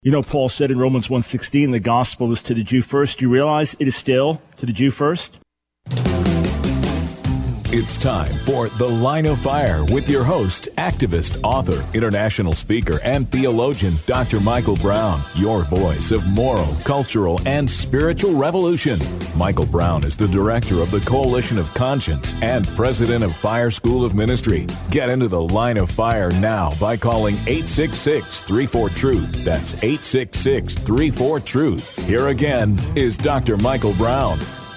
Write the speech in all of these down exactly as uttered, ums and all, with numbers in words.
You know, Paul said in Romans one sixteen, the gospel is to the Jew first. You realize it is still to the Jew first? It's time for The Line of Fire with your host, activist, author, international speaker, and theologian, Doctor Michael Brown, your voice of moral, cultural, and spiritual revolution. Michael Brown is the director of the Coalition of Conscience and president of Fire School of Ministry. Get into The Line of Fire now by calling eight six six, three four, truth. That's eight six six, three four, truth. Here again is Doctor Michael Brown.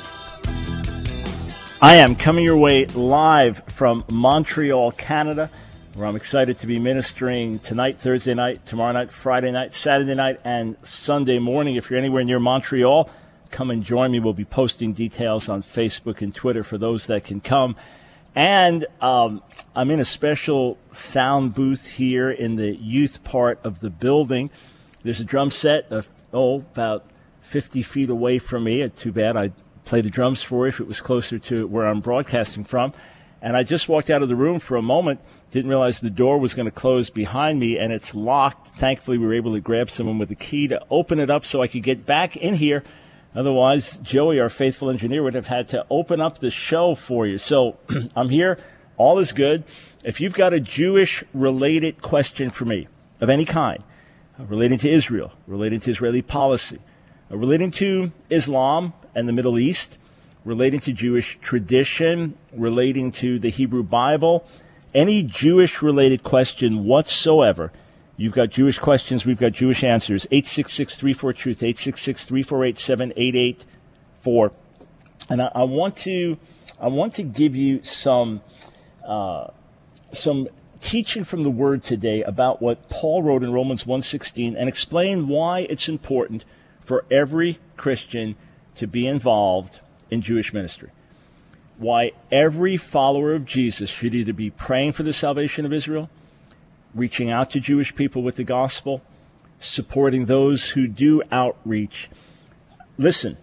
I am coming your way live from Montreal, Canada, where I'm excited to be ministering tonight, Thursday night, tomorrow night, Friday night, Saturday night, and Sunday morning. If you're anywhere near Montreal, come and join me. We'll be posting details on Facebook and Twitter for those that can come. And um, I'm in a special sound booth here in the youth part of the building. There's a drum set, of, oh, about fifty feet away from me. Too bad I play the drums for if it was closer to where I'm broadcasting from. And I just walked out of the room for a moment, didn't realize the door was going to close behind me, and it's locked. Thankfully, we were able to grab someone with a key to open it up so I could get back in here. Otherwise, Joey, our faithful engineer, would have had to open up the show for you. So I'm here. All is good. If you've got a Jewish-related question for me of any kind, uh, relating to Israel, relating to Israeli policy, uh, relating to Islam and the Middle East, relating to Jewish tradition, relating to the Hebrew Bible, any Jewish-related question whatsoever, you've got Jewish questions, we've got Jewish answers. eight six six, three four, truth, eight six six, three four eight, seven eight eight four. And I, I want to I want to give you some uh, some teaching from the Word today about what Paul wrote in Romans one sixteen and explain why it's important for every Christian to be involved in Jewish ministry. Why every follower of Jesus should either be praying for the salvation of Israel, reaching out to Jewish people with the gospel, supporting those who do outreach. Listen,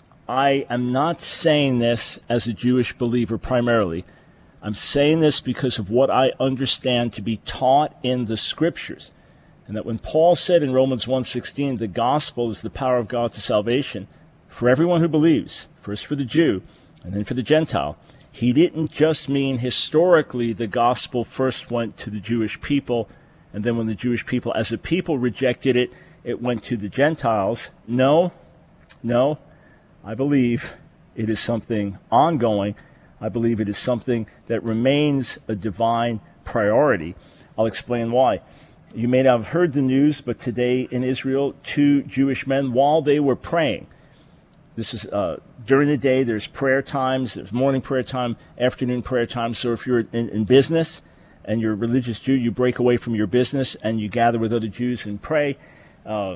I am not saying this as a Jewish believer primarily. I'm saying this because of what I understand to be taught in the Scriptures. And that when Paul said in Romans one sixteen, the gospel is the power of God to salvation, for everyone who believes, first for the Jew and then for the Gentile, he didn't just mean historically the gospel first went to the Jewish people, and then when the Jewish people as a people rejected it, it went to the Gentiles. No, no, I believe it is something ongoing. I believe it is something that remains a divine priority. I'll explain why. You may not have heard the news, but today in Israel, two Jewish men, while they were praying, This is uh, during the day, there's prayer times, there's morning prayer time, afternoon prayer time. So if you're in, in business and you're a religious Jew, you break away from your business and you gather with other Jews and pray. Uh,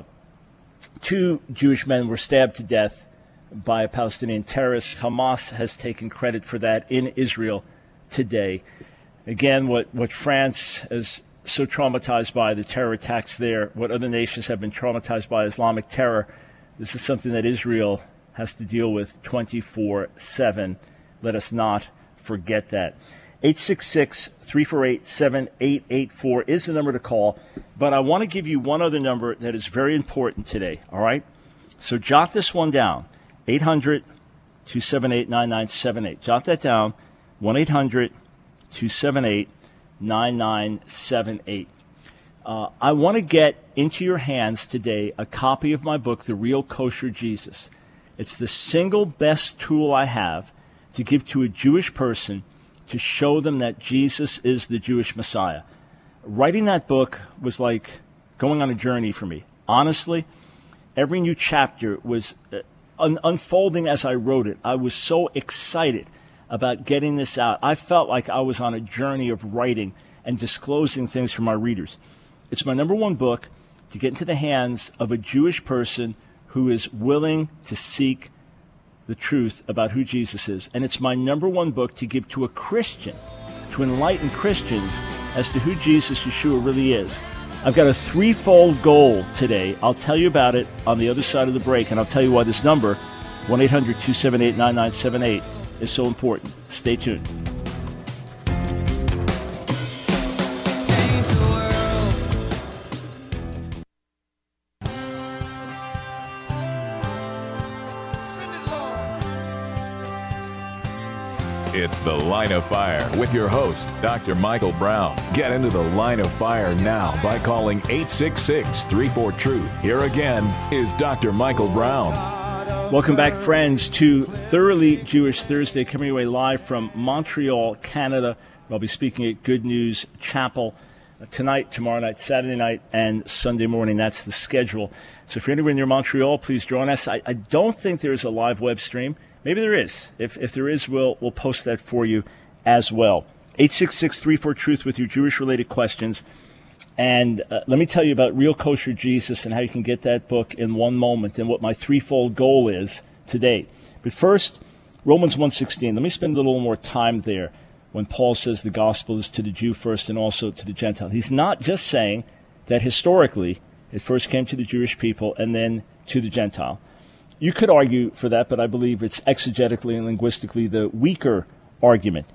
two Jewish men were stabbed to death by a Palestinian terrorist. Hamas has taken credit for that in Israel today. Again, what, what France is so traumatized by, the terror attacks there, what other nations have been traumatized by Islamic terror, this is something that Israel has to deal with twenty-four seven. Let us not forget that. eight six six, three four eight, seven eight eight four is the number to call. But I want to give you one other number that is very important today, all right? So jot this one down, eight hundred, two seven eight, nine nine seven eight. Jot that down, one eight hundred, two seven eight, nine nine seven eight. Uh, I want to get into your hands today a copy of my book, The Real Kosher Jesus. It's the single best tool I have to give to a Jewish person to show them that Jesus is the Jewish Messiah. Writing that book was like going on a journey for me. Honestly, every new chapter was uh, un- unfolding as I wrote it. I was so excited about getting this out. I felt like I was on a journey of writing and disclosing things for my readers. It's my number one book to get into the hands of a Jewish person who is willing to seek the truth about who Jesus is. And it's my number one book to give to a Christian, to enlighten Christians as to who Jesus Yeshua really is. I've got a threefold goal today. I'll tell you about it on the other side of the break, and I'll tell you why this number, one eight hundred, two seven eight, nine nine seven eight, is so important. Stay tuned. It's The Line of Fire with your host, Doctor Michael Brown. Get into the Line of Fire now by calling eight six six, three four, truth. Here again is Doctor Michael Brown. Welcome back, friends, to Thoroughly Jewish Thursday, coming your way live from Montreal, Canada. I'll be speaking at Good News Chapel tonight, tomorrow night, Saturday night, and Sunday morning. That's the schedule. So if you're anywhere near Montreal, please join us. I, I don't think there's a live web stream. Maybe there is. If if there is, we'll we'll post that for you as well. eight six six, three four, truth with your Jewish-related questions. And uh, let me tell you about Real Kosher Jesus and how you can get that book in one moment and what my threefold goal is today. But first, Romans one sixteen. Let me spend a little more time there when Paul says the gospel is to the Jew first and also to the Gentile. He's not just saying that historically it first came to the Jewish people and then to the Gentile. You could argue for that, but I believe it's exegetically and linguistically the weaker argument.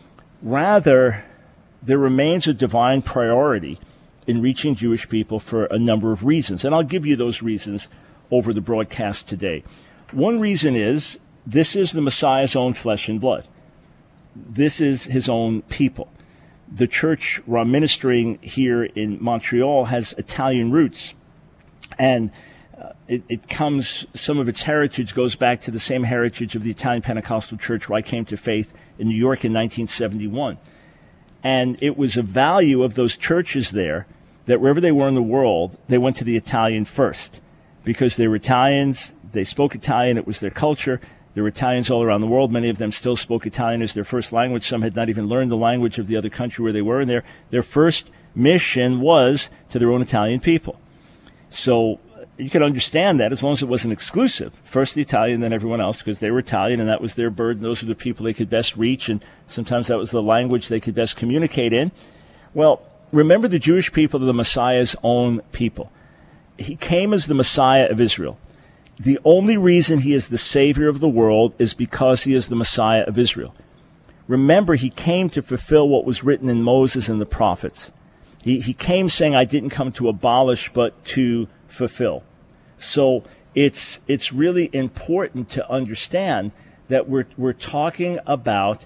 Rather, there remains a divine priority in reaching Jewish people for a number of reasons, and I'll give you those reasons over the broadcast today. One reason is this is the Messiah's own flesh and blood. This is his own people. The church where I'm ministering here in Montreal has Italian roots, and uh, it, it comes, some of its heritage goes back to the same heritage of the Italian Pentecostal Church where I came to faith in New York in nineteen seventy-one. And it was a value of those churches there that wherever they were in the world, they went to the Italian first. Because they were Italians, they spoke Italian, it was their culture. There were Italians all around the world. Many of them still spoke Italian as their first language. Some had not even learned the language of the other country where they were. And their, their first mission was to their own Italian people. So you could understand that as long as it wasn't exclusive. First the Italian, then everyone else, because they were Italian and that was their burden. Those were the people they could best reach, and sometimes that was the language they could best communicate in. Well, remember, the Jewish people are the Messiah's own people. He came as the Messiah of Israel. The only reason he is the Savior of the world is because he is the Messiah of Israel. Remember, he came to fulfill what was written in Moses and the prophets. He, he came saying, I didn't come to abolish, but to fulfill. So it's it's really important to understand that we're we're talking about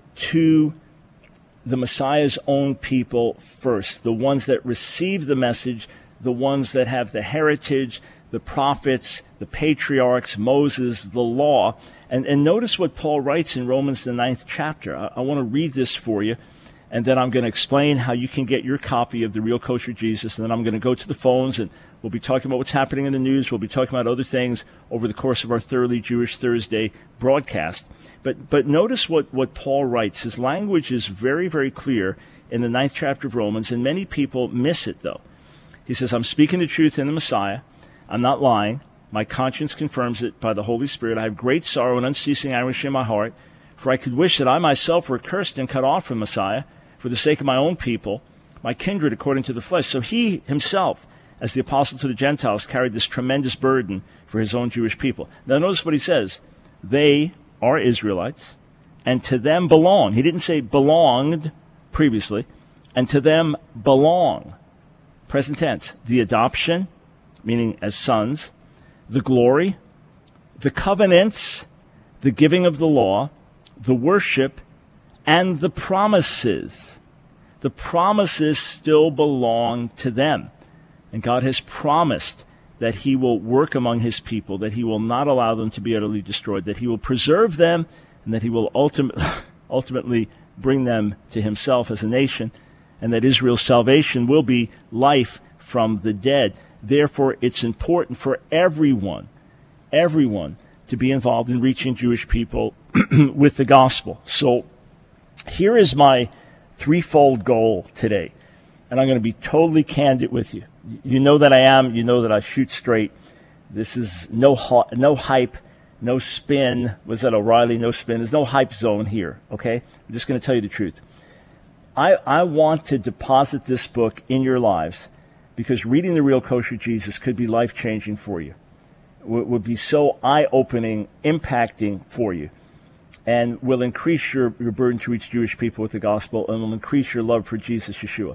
to the Messiah's own people first, the ones that receive the message, the ones that have the heritage, the prophets, the patriarchs, Moses, the law. And, and notice what Paul writes in Romans, the ninth chapter. I, I want to read this for you, and then I'm going to explain how you can get your copy of The Real Kosher Jesus, and then I'm going to go to the phones, and we'll be talking about what's happening in the news. We'll be talking about other things over the course of our Thoroughly Jewish Thursday broadcast. But but notice what, what Paul writes. His language is very, very clear in the ninth chapter of Romans, and many people miss it, though. He says, I'm speaking the truth in the Messiah. I'm not lying. My conscience confirms it by the Holy Spirit. I have great sorrow and unceasing anguish in my heart, for I could wish that I myself were cursed and cut off from Messiah for the sake of my own people, my kindred according to the flesh. So he himself, as the apostle to the Gentiles, carried this tremendous burden for his own Jewish people. Now notice what he says. They are Israelites, and to them belong. He didn't say belonged previously. And to them belong. Present tense. The adoption, meaning as sons, the glory, the covenants, the giving of the law, the worship, and the promises. The promises still belong to them. And God has promised that he will work among his people, that he will not allow them to be utterly destroyed, that he will preserve them, and that he will ultimately, ultimately bring them to himself as a nation, and that Israel's salvation will be life from the dead. Therefore, it's important for everyone, everyone, to be involved in reaching Jewish people with the gospel. So here is my threefold goal today, and I'm going to be totally candid with you. You know that I am. You know that I shoot straight. This is no no hype, no spin. Was that O'Reilly? No spin. There's no hype zone here, okay? I'm just going to tell you the truth. I, I want to deposit this book in your lives because reading The Real Kosher Jesus could be life-changing for you. It would be so eye-opening, impacting for you, and will increase your, your burden to reach Jewish people with the gospel, and will increase your love for Jesus, Yeshua.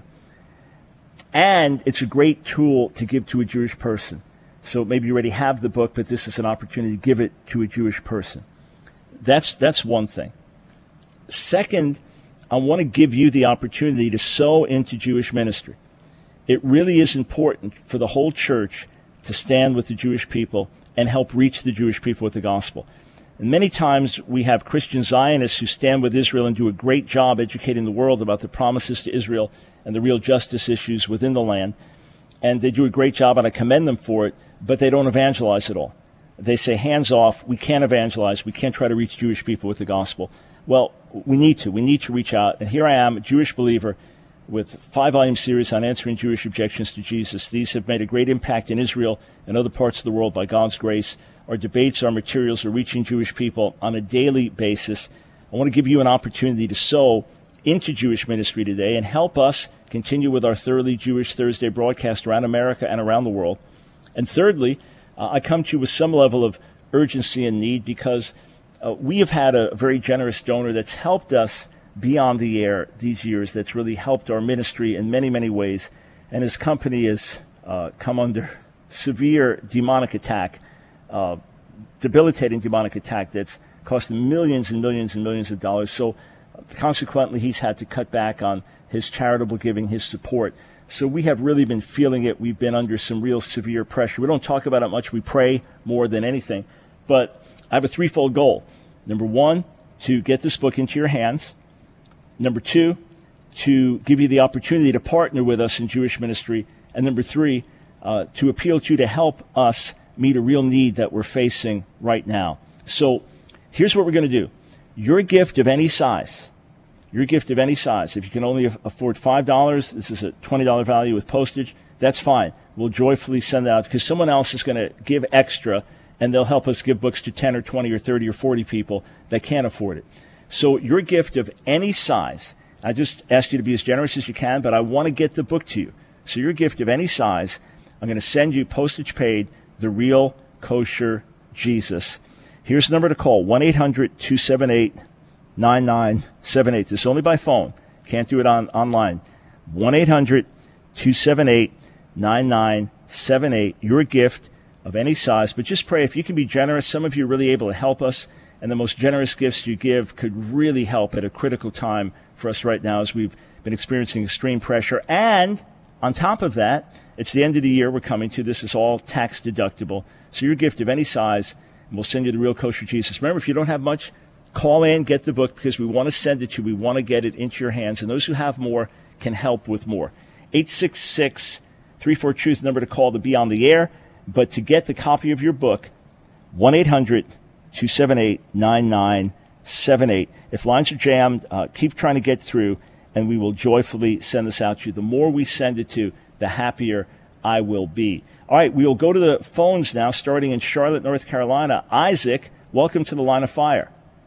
And it's a great tool to give to a Jewish person. So maybe you already have the book, but this is an opportunity to give it to a Jewish person. That's that's one thing. Second, I want to give you the opportunity to sow into Jewish ministry. It really is important for the whole church to stand with the Jewish people and help reach the Jewish people with the gospel. And many times we have Christian Zionists who stand with Israel and do a great job educating the world about the promises to Israel and the real justice issues within the land. And they do a great job, and I commend them for it, but they don't evangelize at all. They say, hands off, we can't evangelize, we can't try to reach Jewish people with the gospel. Well, we need to. We need to reach out. And here I am, a Jewish believer, with a five-volume series on answering Jewish objections to Jesus. These have made a great impact in Israel and other parts of the world by God's grace. Our debates, our materials are reaching Jewish people on a daily basis. I want to give you an opportunity to sow into Jewish ministry today and help us continue with our Thoroughly Jewish Thursday broadcast around America and around the world. And thirdly, uh, I come to you with some level of urgency and need because uh, we have had a very generous donor that's helped us be on the air these years, that's really helped our ministry in many, many ways. And his company has uh, come under severe demonic attack, uh, debilitating demonic attack that's cost him millions and millions and millions of dollars. So uh, consequently, he's had to cut back on his charitable giving, his support. So we have really been feeling it. We've been under some real severe pressure. We don't talk about it much. We pray more than anything. But I have a threefold goal. Number one, to get this book into your hands. Number two, to give you the opportunity to partner with us in Jewish ministry. And number three, uh, to appeal to you to help us meet a real need that we're facing right now. So here's what we're going to do. Your gift of any size, your gift of any size, if you can only afford five dollars, this is a twenty dollars value with postage, that's fine. We'll joyfully send that out because someone else is going to give extra and they'll help us give books to ten or twenty or thirty or forty people that can't afford it. So your gift of any size, I just ask you to be as generous as you can, but I want to get the book to you. So your gift of any size, I'm going to send you postage paid, The Real Kosher Jesus. Here's the number to call, one eight hundred two seven eight nine nine seven eight. This is only by phone. Can't do it on online. one eight hundred two seven eight nine nine seven eight. Your gift of any size, but just pray if you can be generous. Some of you are really able to help us. And the most generous gifts you give could really help at a critical time for us right now as we've been experiencing extreme pressure. And on top of that, it's the end of the year we're coming to. This is all tax deductible. So your gift of any size, and we'll send you The Real Kosher Jesus. Remember, if you don't have much, call in, get the book, because we want to send it to you. We want to get it into your hands. And those who have more can help with more. eight six six, three four, truth, number to call to be on the air. But to get the copy of your book, one eight hundred two seven eight nine nine seven eight. If lines are jammed, uh, keep trying to get through, and we will joyfully send this out to you. The more we send it to, the happier I will be. All right, we will go to the phones now, starting in Charlotte, North Carolina. Isaac, welcome to the Line of Fire.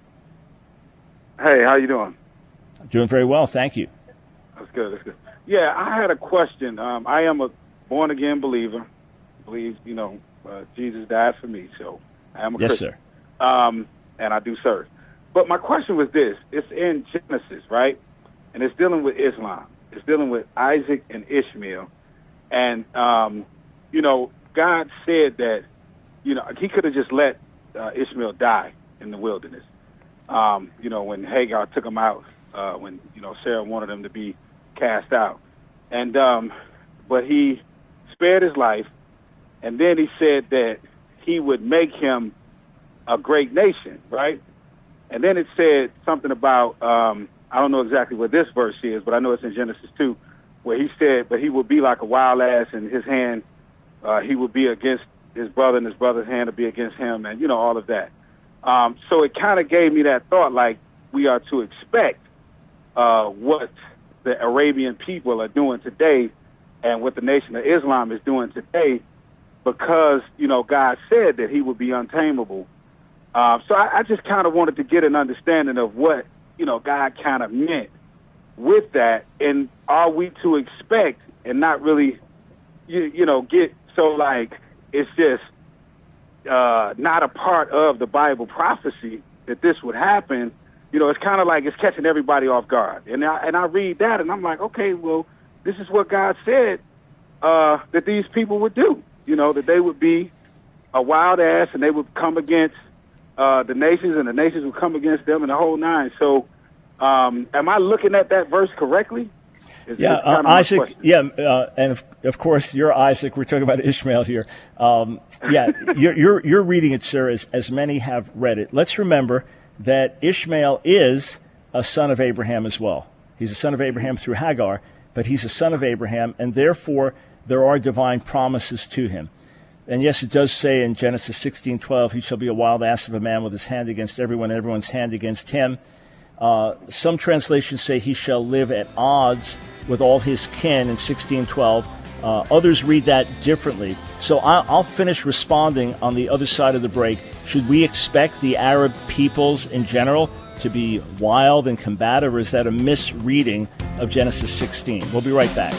Hey, how you doing? I'm doing very well, thank you. That's good, that's good. Yeah, I had a question. Um, I am a born-again believer. Believe, you know, uh, Jesus died for me, so I am a yes, Christian. Sir. Um, and I do serve. But my question was this. It's in Genesis, right? And it's dealing with Islam. It's dealing with Isaac and Ishmael. And, um, you know, God said that, you know, he could have just let uh, Ishmael die in the wilderness. Um, you know, when Hagar took him out, uh, when, you know, Sarah wanted him to be cast out. And, um, but he spared his life. And then he said that he would make him a great nation, right? And then it said something about, um, I don't know exactly what this verse is, but I know it's in Genesis two, where he said, but he would be like a wild ass, and his hand, uh, he would be against his brother, and his brother's hand would be against him, and, you know, all of that. Um, so it kind of gave me that thought, like, we are to expect uh, what the Arabian people are doing today and what the Nation of Islam is doing today, because, you know, God said that he would be untamable. Uh, so I, I just kind of wanted to get an understanding of what, you know, God kind of meant with that. And are we to expect and not really, you, you know, get so like it's just uh, not a part of the Bible prophecy that this would happen? You know, it's kind of like it's catching everybody off guard. And I, and I read that and I'm like, okay, well, this is what God said uh, that these people would do, you know, that they would be a wild ass and they would come against Uh, the nations, and the nations will come against them, and the whole nine. So Um, am I looking at that verse correctly? Is, yeah, uh, Isaac. Yeah, uh, and of, of course you're Isaac. We're talking about Ishmael here. Um, yeah, you're, you're you're reading it, sir, as as many have read it. Let's remember that Ishmael is a son of Abraham as well. He's a son of Abraham through Hagar, but he's a son of Abraham, and therefore there are divine promises to him. And yes, it does say in Genesis sixteen twelve, he shall be a wild ass of a man with his hand against everyone, everyone's hand against him. Uh, some translations say he shall live at odds with all his kin in sixteen twelve. Uh, others read that differently. So I'll, I'll finish responding on the other side of the break. Should we expect the Arab peoples in general to be wild and combative, or is that a misreading of Genesis sixteen? We'll be right back.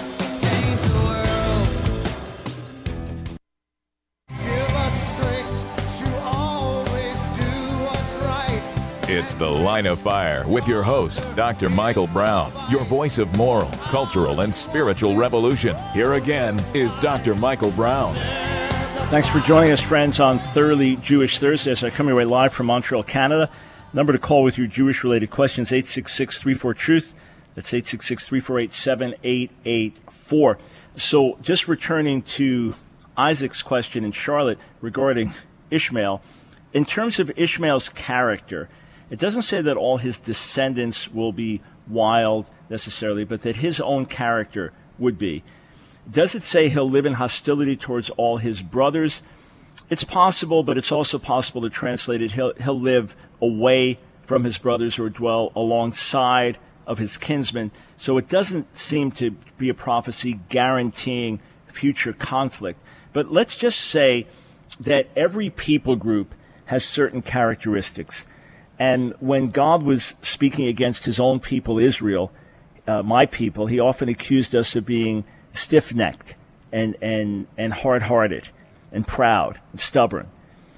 It's The Line of Fire with your host, Doctor Michael Brown, your voice of moral, cultural, and spiritual revolution. Here again is Doctor Michael Brown. Thanks for joining us, friends, on Thoroughly Jewish Thursday as I come your way live from Montreal, Canada. Number to call with your Jewish-related questions, eight six six, three four, truth. That's eight six six, three four eight, seven eight eight four. So just returning to Isaac's question in Charlotte regarding Ishmael, in terms of Ishmael's character, it doesn't say that all his descendants will be wild necessarily, but that his own character would be. Does it say he'll live in hostility towards all his brothers? It's possible, but it's also possible to translate it, he'll, he'll live away from his brothers or dwell alongside of his kinsmen. So it doesn't seem to be a prophecy guaranteeing future conflict. But let's just say that every people group has certain characteristics. And when God was speaking against his own people, Israel, uh, my people, he often accused us of being stiff-necked and, and, and hard-hearted and proud and stubborn.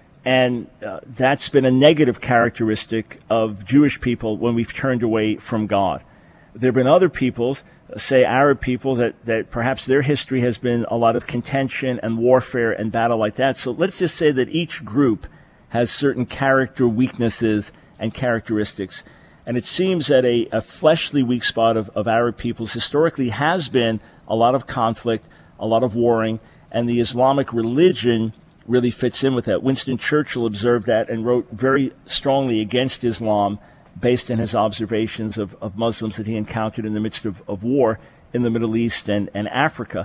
And uh, that's been a negative characteristic of Jewish people when we've turned away from God. There have been other peoples, say Arab people, that, that perhaps their history has been a lot of contention and warfare and battle like that. So let's just say that each group has certain character weaknesses and characteristics. And it seems that a, a fleshly weak spot of, of Arab peoples historically has been a lot of conflict, a lot of warring, and the Islamic religion really fits in with that. Winston Churchill observed that and wrote very strongly against Islam based on his observations of, of Muslims that he encountered in the midst of, of war in the Middle East and, and Africa.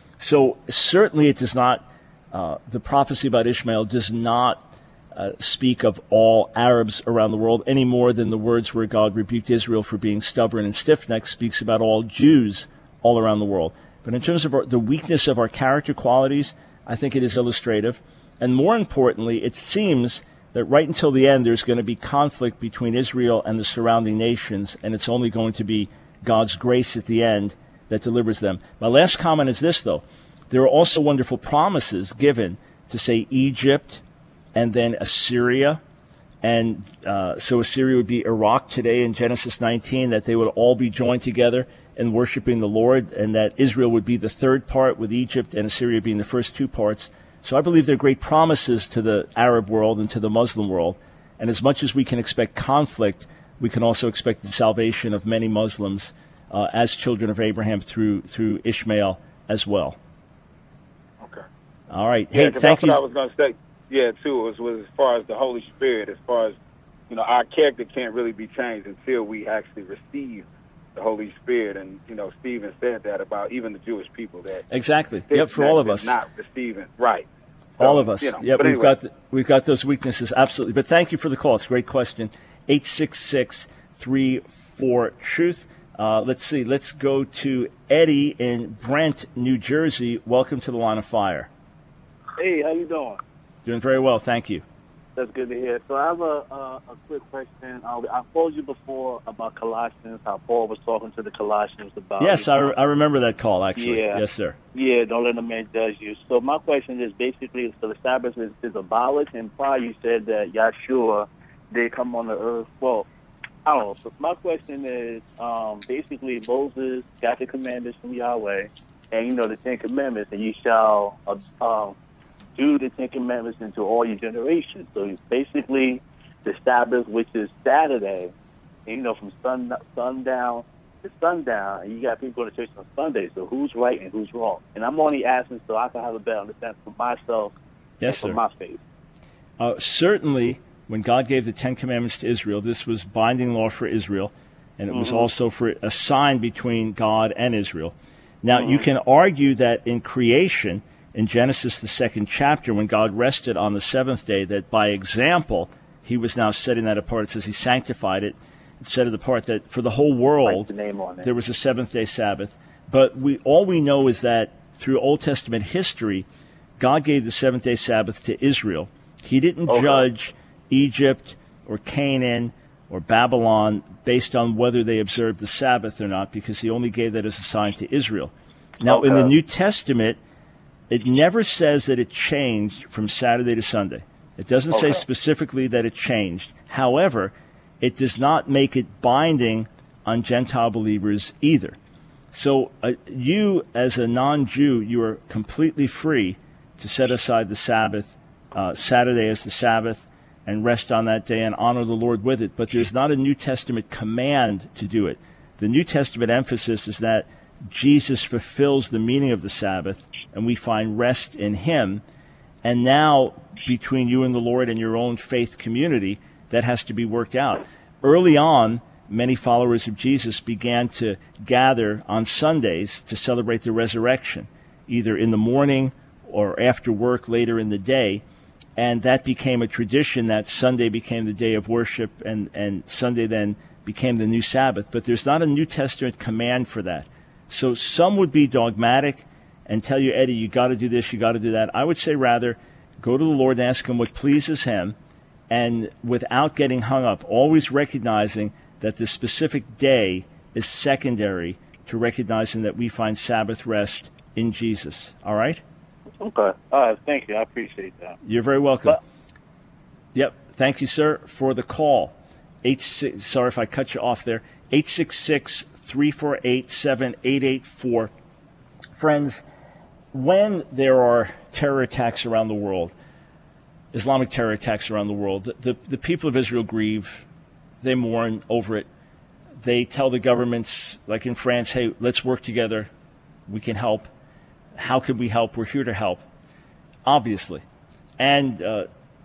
So certainly it does not, uh, the prophecy about Ishmael does not Uh, speak of all Arabs around the world any more than the words where God rebuked Israel for being stubborn and stiff-necked speaks about all Jews all around the world. But in terms of our, the weakness of our character qualities, I think it is illustrative. And more importantly, it seems that right until the end there's going to be conflict between Israel and the surrounding nations, and it's only going to be God's grace at the end that delivers them. My last comment is this, though. There are also wonderful promises given to, say, Egypt, and then Assyria. And uh, so Assyria would be Iraq today in Genesis nineteen, that they would all be joined together in worshiping the Lord, and that Israel would be the third part, with Egypt and Assyria being the first two parts. So I believe there are great promises to the Arab world and to the Muslim world. And as much as we can expect conflict, we can also expect the salvation of many Muslims uh, as children of Abraham through through Ishmael as well. Okay. All right. Yeah, hey, thank that's you. What I was going to say. Yeah, too, was, was as far as the Holy Spirit, as far as, you know, our character can't really be changed until we actually receive the Holy Spirit. And, you know, Stephen said that about even the Jewish people. That exactly. Yep, for all of us. Not receiving, right. So, all of us. You know, yep, we've anyway. got the, we've got those weaknesses, absolutely. But thank you for the call. It's a great question. eight six six, three four, truth. Uh, let's see. Let's go to Eddie in Brent, New Jersey. Welcome to the Line of Fire. Hey, how you doing? Doing very well, thank you. That's good to hear. So I have a a, a quick question. Uh, I told you before about Colossians, how Paul was talking to the Colossians about. Yes, I, re- I remember that call, actually. Yeah. Yes, sir. Yeah, don't let a man judge you. So my question is basically, so the Sabbath is, is abolished, and prior you said that Yahshua did come on the earth. Well, I don't know. So my question is, um, basically Moses got the commandments from Yahweh, and you know the Ten Commandments, and you shall uh, um, do the Ten Commandments into all your generations. So basically, the Sabbath, which is Saturday, And, you know, from sun sundown to sundown, and you got people going to church on Sunday. So who's right and who's wrong? And I'm only asking so I can have a better understanding for myself yes, and for sir. my faith. Uh, certainly, when God gave the Ten Commandments to Israel, this was binding law for Israel, and it mm-hmm. was also for a sign between God and Israel. Now, mm-hmm. you can argue that in creation, in Genesis, the second chapter, when God rested on the seventh day, that by example, he was now setting that apart. It says he sanctified it, set it apart, that for the whole world, the name on it. There was a seventh-day Sabbath. But we all we know is that through Old Testament history, God gave the seventh-day Sabbath to Israel. He didn't okay. judge Egypt or Canaan or Babylon based on whether they observed the Sabbath or not, because he only gave that as a sign to Israel. Now, okay. in the New Testament, it never says that it changed from Saturday to Sunday. It doesn't okay. say specifically that it changed. However, it does not make it binding on Gentile believers either. So uh, you, as a non-Jew, you are completely free to set aside the Sabbath, uh, Saturday as the Sabbath, and rest on that day and honor the Lord with it. But there's not a New Testament command to do it. The New Testament emphasis is that Jesus fulfills the meaning of the Sabbath, and we find rest in him. And now, between you and the Lord and your own faith community, that has to be worked out. Early on, many followers of Jesus began to gather on Sundays to celebrate the resurrection, either in the morning or after work later in the day. And that became a tradition that Sunday became the day of worship, and, and Sunday then became the new Sabbath. But there's not a New Testament command for that. So some would be dogmatic and tell you, Eddie, you got to do this, you got to do that. I would say rather go to the Lord and ask him what pleases him, and without getting hung up, always recognizing that the specific day is secondary to recognizing that we find Sabbath rest in Jesus. All right? Okay. All right. Thank you. I appreciate that. You're very welcome. But- yep. Thank you, sir, for the call. Eight six. Sorry if I cut you off there. eight six six, three four eight, seven eight eight four. Friends, when there are terror attacks around the world, Islamic terror attacks around the world, the, the, the people of Israel grieve. They mourn over it. They tell the governments, like in France, hey, let's work together. We can help. How can we help? We're here to help, obviously. And uh,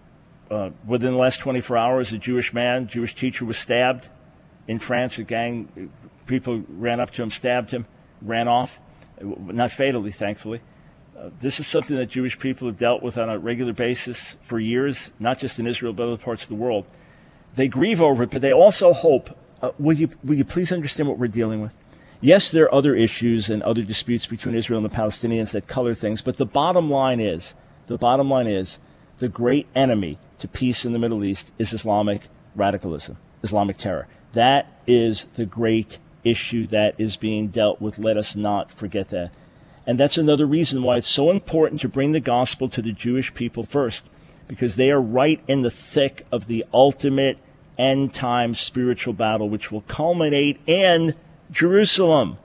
uh, within the last twenty-four hours, a Jewish man, Jewish teacher, was stabbed in France. A gang, people ran up to him, stabbed him, ran off. Not fatally, thankfully. Uh, this is something that Jewish people have dealt with on a regular basis for years, not just in Israel, but other parts of the world. They grieve over it, but they also hope. Uh, will you will you please understand what we're dealing with? Yes, there are other issues and other disputes between Israel and the Palestinians that color things, but the bottom line is, the bottom line is, the great enemy to peace in the Middle East is Islamic radicalism, Islamic terror. That is the great issue that is being dealt with. Let us not forget that. And that's another reason why it's so important to bring the gospel to the Jewish people first, because they are right in the thick of the ultimate end-time spiritual battle, which will culminate in Jerusalem.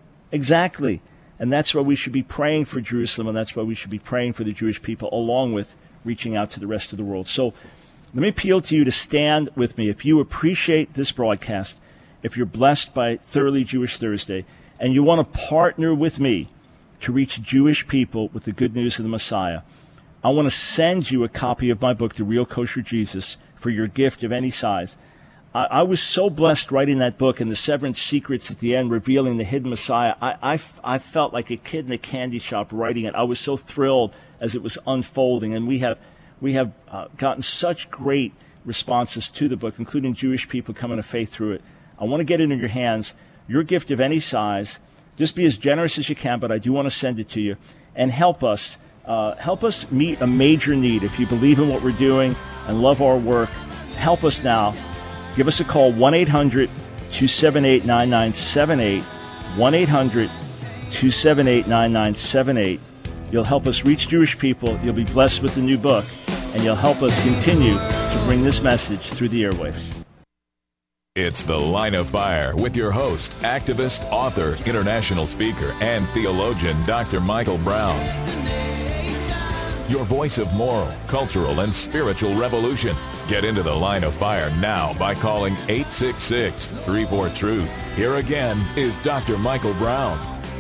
Exactly. And that's why we should be praying for Jerusalem, and that's why we should be praying for the Jewish people, along with reaching out to the rest of the world. So let me appeal to you to stand with me. If you appreciate this broadcast, if you're blessed by Thoroughly Jewish Thursday, and you want to partner with me to reach Jewish people with the good news of the Messiah, I want to send you a copy of my book, The Real Kosher Jesus, for your gift of any size. I, I was so blessed writing that book, and the seven secrets at the end revealing the hidden Messiah. I, I, I felt like a kid in a candy shop writing it. I was so thrilled as it was unfolding, and we have we have uh, gotten such great responses to the book, including Jewish people coming to faith through it. I want to get it in your hands. Your gift of any size. Just be as generous as you can, but I do want to send it to you. And help us, uh, help us meet a major need. If you believe in what we're doing and love our work, help us now. Give us a call, one eight hundred, two seven eight, nine nine seven eight, one eight hundred, two seven eight, nine nine seven eight. You'll help us reach Jewish people. You'll be blessed with the new book, and you'll help us continue to bring this message through the airwaves. It's The Line of Fire with your host, activist, author, international speaker, and theologian, Doctor Michael Brown. your voice of moral, cultural, and spiritual revolution. Get into the line of fire now by calling eight six six, three four, truth. Here again is Doctor Michael Brown.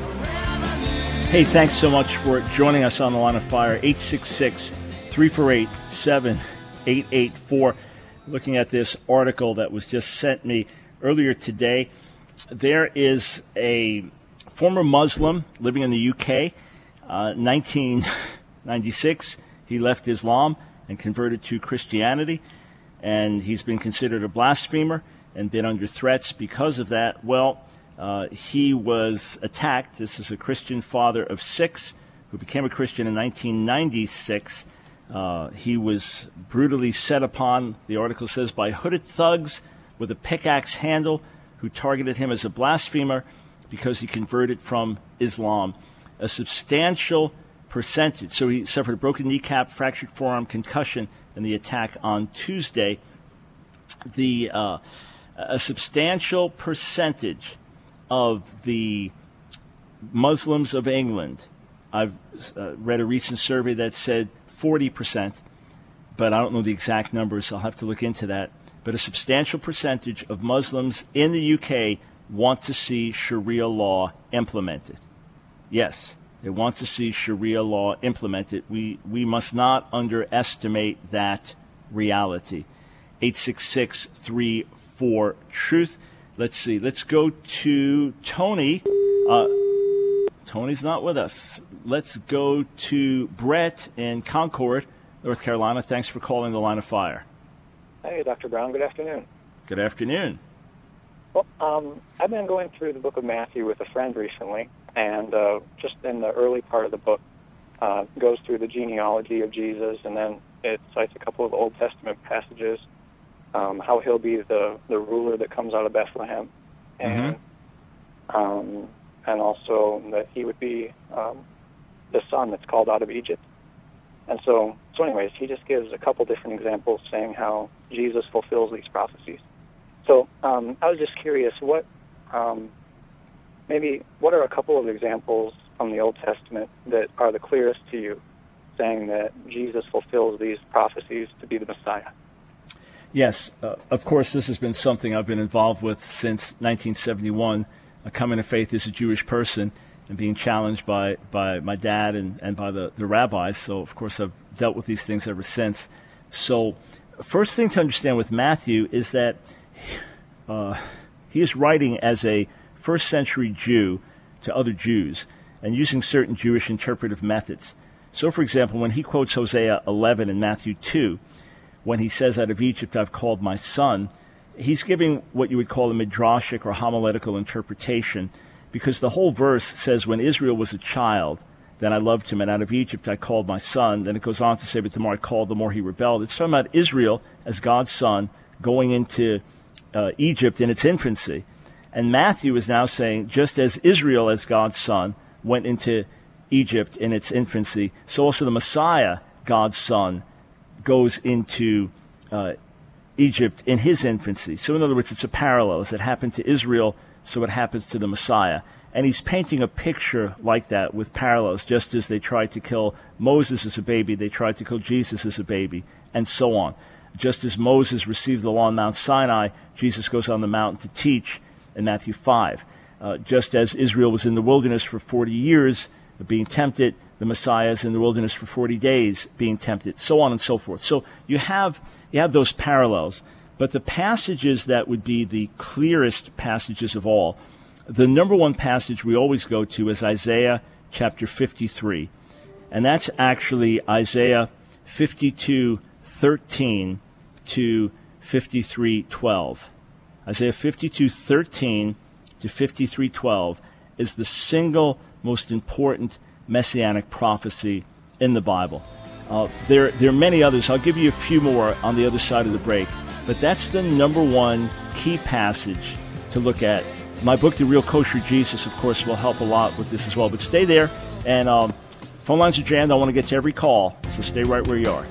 Hey, thanks so much for joining us on the line of fire. eight six six, three four eight, seven eight eight four. Looking at this article that was just sent me earlier today, there is a former Muslim living in the U K. Uh, nineteen ninety-six, he left Islam and converted to Christianity, and he's been considered a blasphemer and been under threats because of that. Well, uh, he was attacked. This is a Christian father of six who became a Christian in nineteen ninety-six. Uh, he was brutally set upon, the article says, by hooded thugs with a pickaxe handle who targeted him as a blasphemer because he converted from Islam. A substantial percentage. So he suffered a broken kneecap, fractured forearm, concussion in the attack on Tuesday. The uh, a substantial percentage of the Muslims of England, I've uh, read a recent survey that said forty percent, but I don't know the exact numbers. I'll have to look into that. But a substantial percentage of Muslims in the U K want to see Sharia law implemented. Yes, they want to see Sharia law implemented. We we must not underestimate that reality. eight six six, three four, truth. Let's see. Let's go to Tony. Uh, Tony's not with us. Let's go to Brett in Concord, North Carolina. Thanks for calling the line of fire. Hey, Doctor Brown. Good afternoon. Good afternoon. Well, um, I've been going through the book of Matthew with a friend recently, and uh, just in the early part of the book, uh, goes through the genealogy of Jesus, and then it cites a couple of Old Testament passages, um, how he'll be the, the ruler that comes out of Bethlehem, and mm-hmm. um, and also that he would be um, the son that's called out of Egypt. And so, so anyways, he just gives a couple different examples saying how Jesus fulfills these prophecies. So um, I was just curious, what um, maybe what are a couple of examples from the Old Testament that are the clearest to you, saying that Jesus fulfills these prophecies to be the Messiah? Yes, uh, of course, this has been something I've been involved with since nineteen seventy-one, uh, coming to faith as a Jewish person and being challenged by, by my dad and, and by the, the rabbis. So, of course, I've dealt with these things ever since. So, first thing to understand with Matthew is that Uh, he is writing as a first century Jew to other Jews and using certain Jewish interpretive methods. So, for example, when he quotes Hosea eleven in Matthew two, when he says, out of Egypt I've called my son, he's giving what you would call a midrashic or homiletical interpretation, because the whole verse says, when Israel was a child, then I loved him, and out of Egypt I called my son. Then it goes on to say, but the more I called, the more he rebelled. It's talking about Israel as God's son going into Uh, Egypt in its infancy. And Matthew is now saying, just as Israel as God's son went into Egypt in its infancy, so also the Messiah, God's son, goes into uh, Egypt in his infancy. So in other words, it's a parallel. As it happened to Israel, so it happens to the Messiah. And he's painting a picture like that with parallels, just as they tried to kill Moses as a baby, they tried to kill Jesus as a baby, and so on. Just as Moses received the law on Mount Sinai, Jesus goes on the mountain to teach in Matthew five. Uh, just as Israel was in the wilderness for forty years being tempted, the Messiah is in the wilderness for forty days being tempted, so on and so forth. So you have you have those parallels. But the passages that would be the clearest passages of all, the number one passage we always go to is Isaiah chapter fifty-three. And that's actually Isaiah fifty-two thirteen to fifty-three twelve. Isaiah fifty-two thirteen to fifty-three twelve is the single most important messianic prophecy in the Bible. Uh, there, there are many others. I'll give you a few more on the other side of the break. But that's the number one key passage to look at. My book, The Real Kosher Jesus, of course, will help a lot with this as well. But stay there, and um, phone lines are jammed. I want to get to every call, so stay right where you are.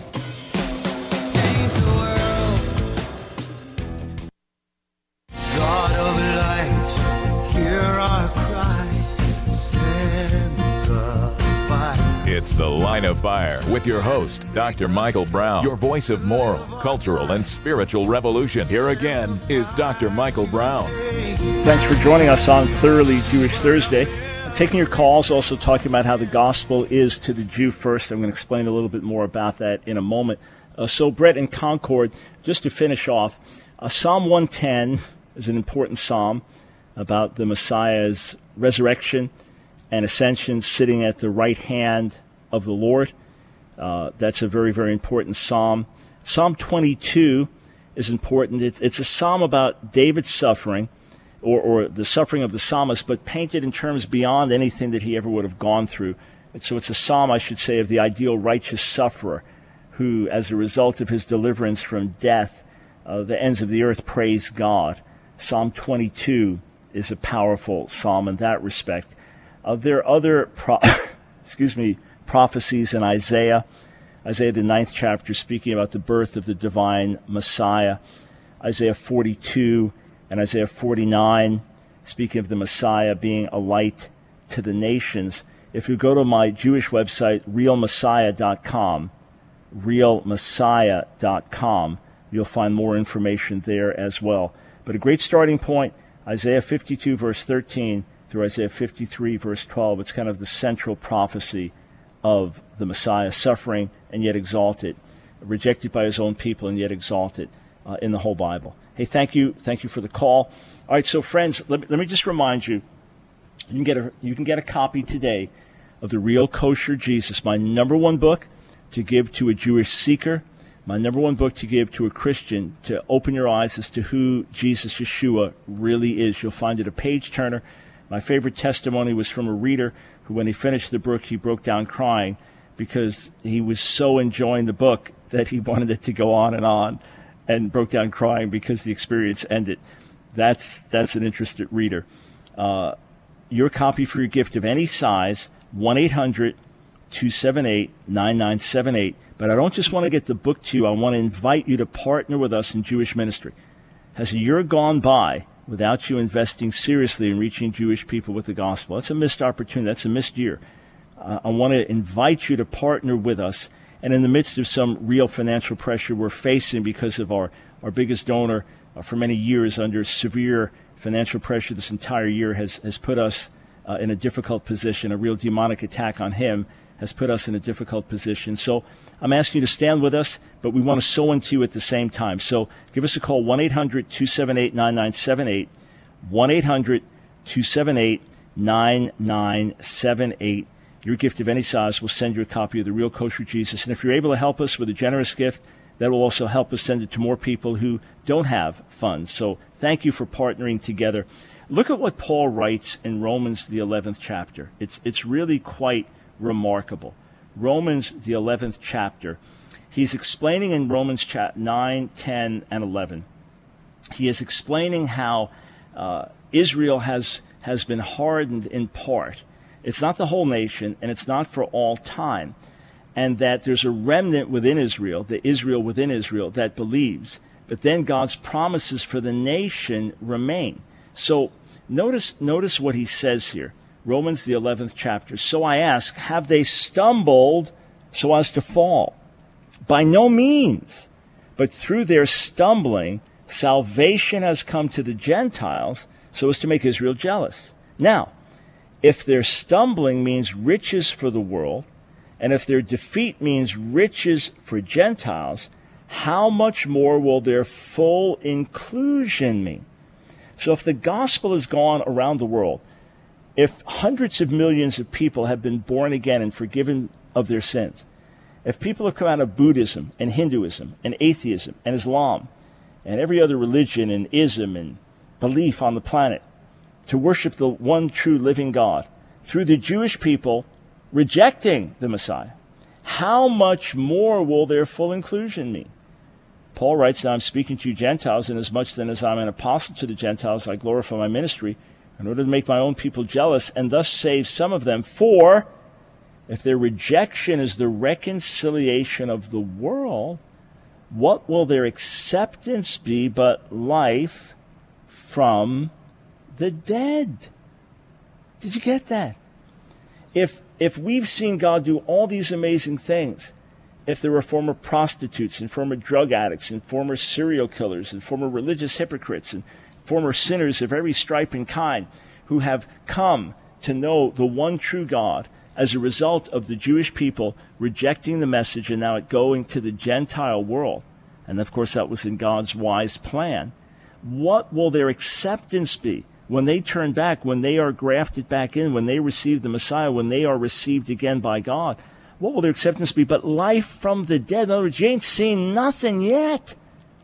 It's The Line of Fire with your host, Doctor Michael Brown, your voice of moral, cultural, and spiritual revolution. Here again is Doctor Michael Brown. Thanks for joining us on Thoroughly Jewish Thursday. I'm taking your calls, also talking about how the gospel is to the Jew first. I'm going to explain a little bit more about that in a moment. Uh, so, Brett in Concord, just to finish off, uh, Psalm one ten is an important psalm about the Messiah's resurrection and ascension, sitting at the right hand of the Lord. Uh, that's a very, very important psalm. Psalm twenty-two is important. It, it's a psalm about David's suffering, or, or the suffering of the psalmist, but painted in terms beyond anything that he ever would have gone through. And so it's a psalm, I should say, of the ideal righteous sufferer who, as a result of his deliverance from death, uh, the ends of the earth praise God. Psalm twenty-two is a powerful psalm in that respect. Uh, there are other pro- excuse me, prophecies in Isaiah. Isaiah, the ninth chapter, speaking about the birth of the divine Messiah. Isaiah forty-two and Isaiah forty-nine, speaking of the Messiah being a light to the nations. If you go to my Jewish website, real messiah dot com, real messiah dot com, you'll find more information there as well. But a great starting point, Isaiah fifty-two, verse thirteen, through Isaiah fifty-three, verse twelve. It's kind of the central prophecy of the Messiah, suffering and yet exalted, rejected by his own people and yet exalted uh, in the whole Bible. Hey, thank you. Thank you for the call. All right, so friends, let me, let me just remind you, you can get a you can get a copy today of The Real Kosher Jesus, my number one book to give to a Jewish seeker, my number one book to give to a Christian to open your eyes as to who Jesus Yeshua really is. You'll find it a page-turner. My favorite testimony was from a reader who, when he finished the book, he broke down crying because he was so enjoying the book that he wanted it to go on and on, and broke down crying because the experience ended. That's that's an interested reader. Uh, your copy for your gift of any size, one eight hundred two seven eight nine nine seven eight. But I don't just want to get the book to you. I want to invite you to partner with us in Jewish ministry. Has a year gone by without you investing seriously in reaching Jewish people with the gospel? That's a missed opportunity. That's a missed year. Uh, I want to invite you to partner with us. And in the midst of some real financial pressure we're facing because of our, our biggest donor uh, for many years under severe financial pressure this entire year has, has put us uh, in a difficult position. A real demonic attack on him has put us in a difficult position. So I'm asking you to stand with us, but we want to sow into you at the same time. So give us a call, one eight hundred two seven eight nine nine seven eight, one eight hundred two seven eight nine nine seven eight. Your gift of any size will send you a copy of The Real Kosher Jesus. And if you're able to help us with a generous gift, that will also help us send it to more people who don't have funds. So thank you for partnering together. Look at what Paul writes in Romans, the eleventh chapter. It's, it's really quite remarkable. Romans, the eleventh chapter. He's explaining in Romans nine, ten, and eleven. He is explaining how uh, Israel has, has been hardened in part. It's not the whole nation, and it's not for all time. And that there's a remnant within Israel, the Israel within Israel, that believes. But then God's promises for the nation remain. So notice, notice what he says here. Romans, the eleventh chapter. So I ask, have they stumbled so as to fall? By no means. But through their stumbling, salvation has come to the Gentiles so as to make Israel jealous. Now, if their stumbling means riches for the world, and if their defeat means riches for Gentiles, how much more will their full inclusion mean? So if the gospel has gone around the world, if hundreds of millions of people have been born again and forgiven of their sins, if people have come out of Buddhism and Hinduism and atheism and Islam and every other religion and ism and belief on the planet to worship the one true living God through the Jewish people rejecting the Messiah, how much more will their full inclusion mean? Paul writes, now I'm speaking to you Gentiles, inasmuch then as I'm an apostle to the Gentiles, I glorify my ministry in order to make my own people jealous and thus save some of them. For if their rejection is the reconciliation of the world, what will their acceptance be but life from the dead? Did you get that? If if we've seen God do all these amazing things, if there were former prostitutes and former drug addicts and former serial killers and former religious hypocrites and former sinners of every stripe and kind who have come to know the one true God as a result of the Jewish people rejecting the message and now it going to the Gentile world, and of course that was in God's wise plan, what will their acceptance be when they turn back, when they are grafted back in, when they receive the Messiah, when they are received again by God? What will their acceptance be but life from the dead? In other words, you ain't seen nothing yet.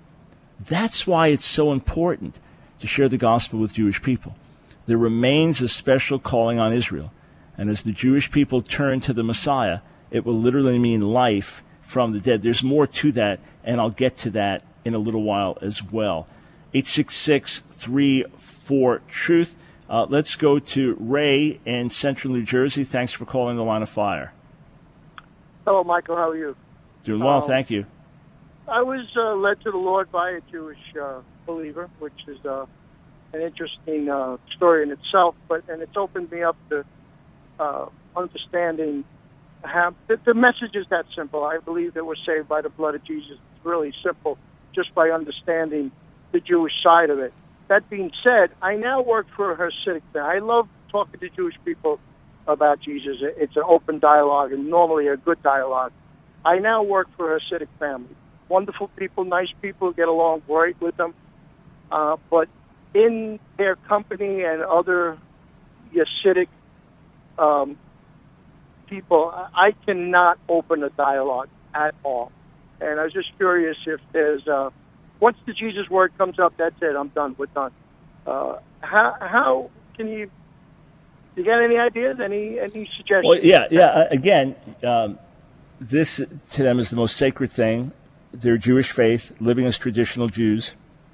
That's why it's so important to share the gospel with Jewish people. There remains a special calling on Israel. And as the Jewish people turn to the Messiah, it will literally mean life from the dead. There's more to that, and I'll get to that in a little while as well. eight six six, three four, truth. Uh, let's go to Ray in central New Jersey. Thanks for calling the Line of Fire. Hello, Michael. How are you? Doing well, um, thank you. I was uh, led to the Lord by a Jewish uh, believer, which is uh, an interesting uh, story in itself. But and it's opened me up to uh, understanding how the, the message is that simple. I believe that we're saved by the blood of Jesus. It's really simple, just by understanding the Jewish side of it. That being said, I now work for a Hasidic family. I love talking to Jewish people about Jesus. It's an open dialogue and normally a good dialogue. I now work for a Hasidic family. Wonderful people, nice people, get along great with them. Uh, but in their company and other Hasidic um, people, I cannot open a dialogue at all. And I was just curious if there's, uh, once the Jesus word comes up, that's it, I'm done, we're done. Uh, how, how can you, you got any ideas, any any suggestions? Well, yeah, yeah. Again, um, this to them is the most sacred thing. Their Jewish faith, living as traditional Jews,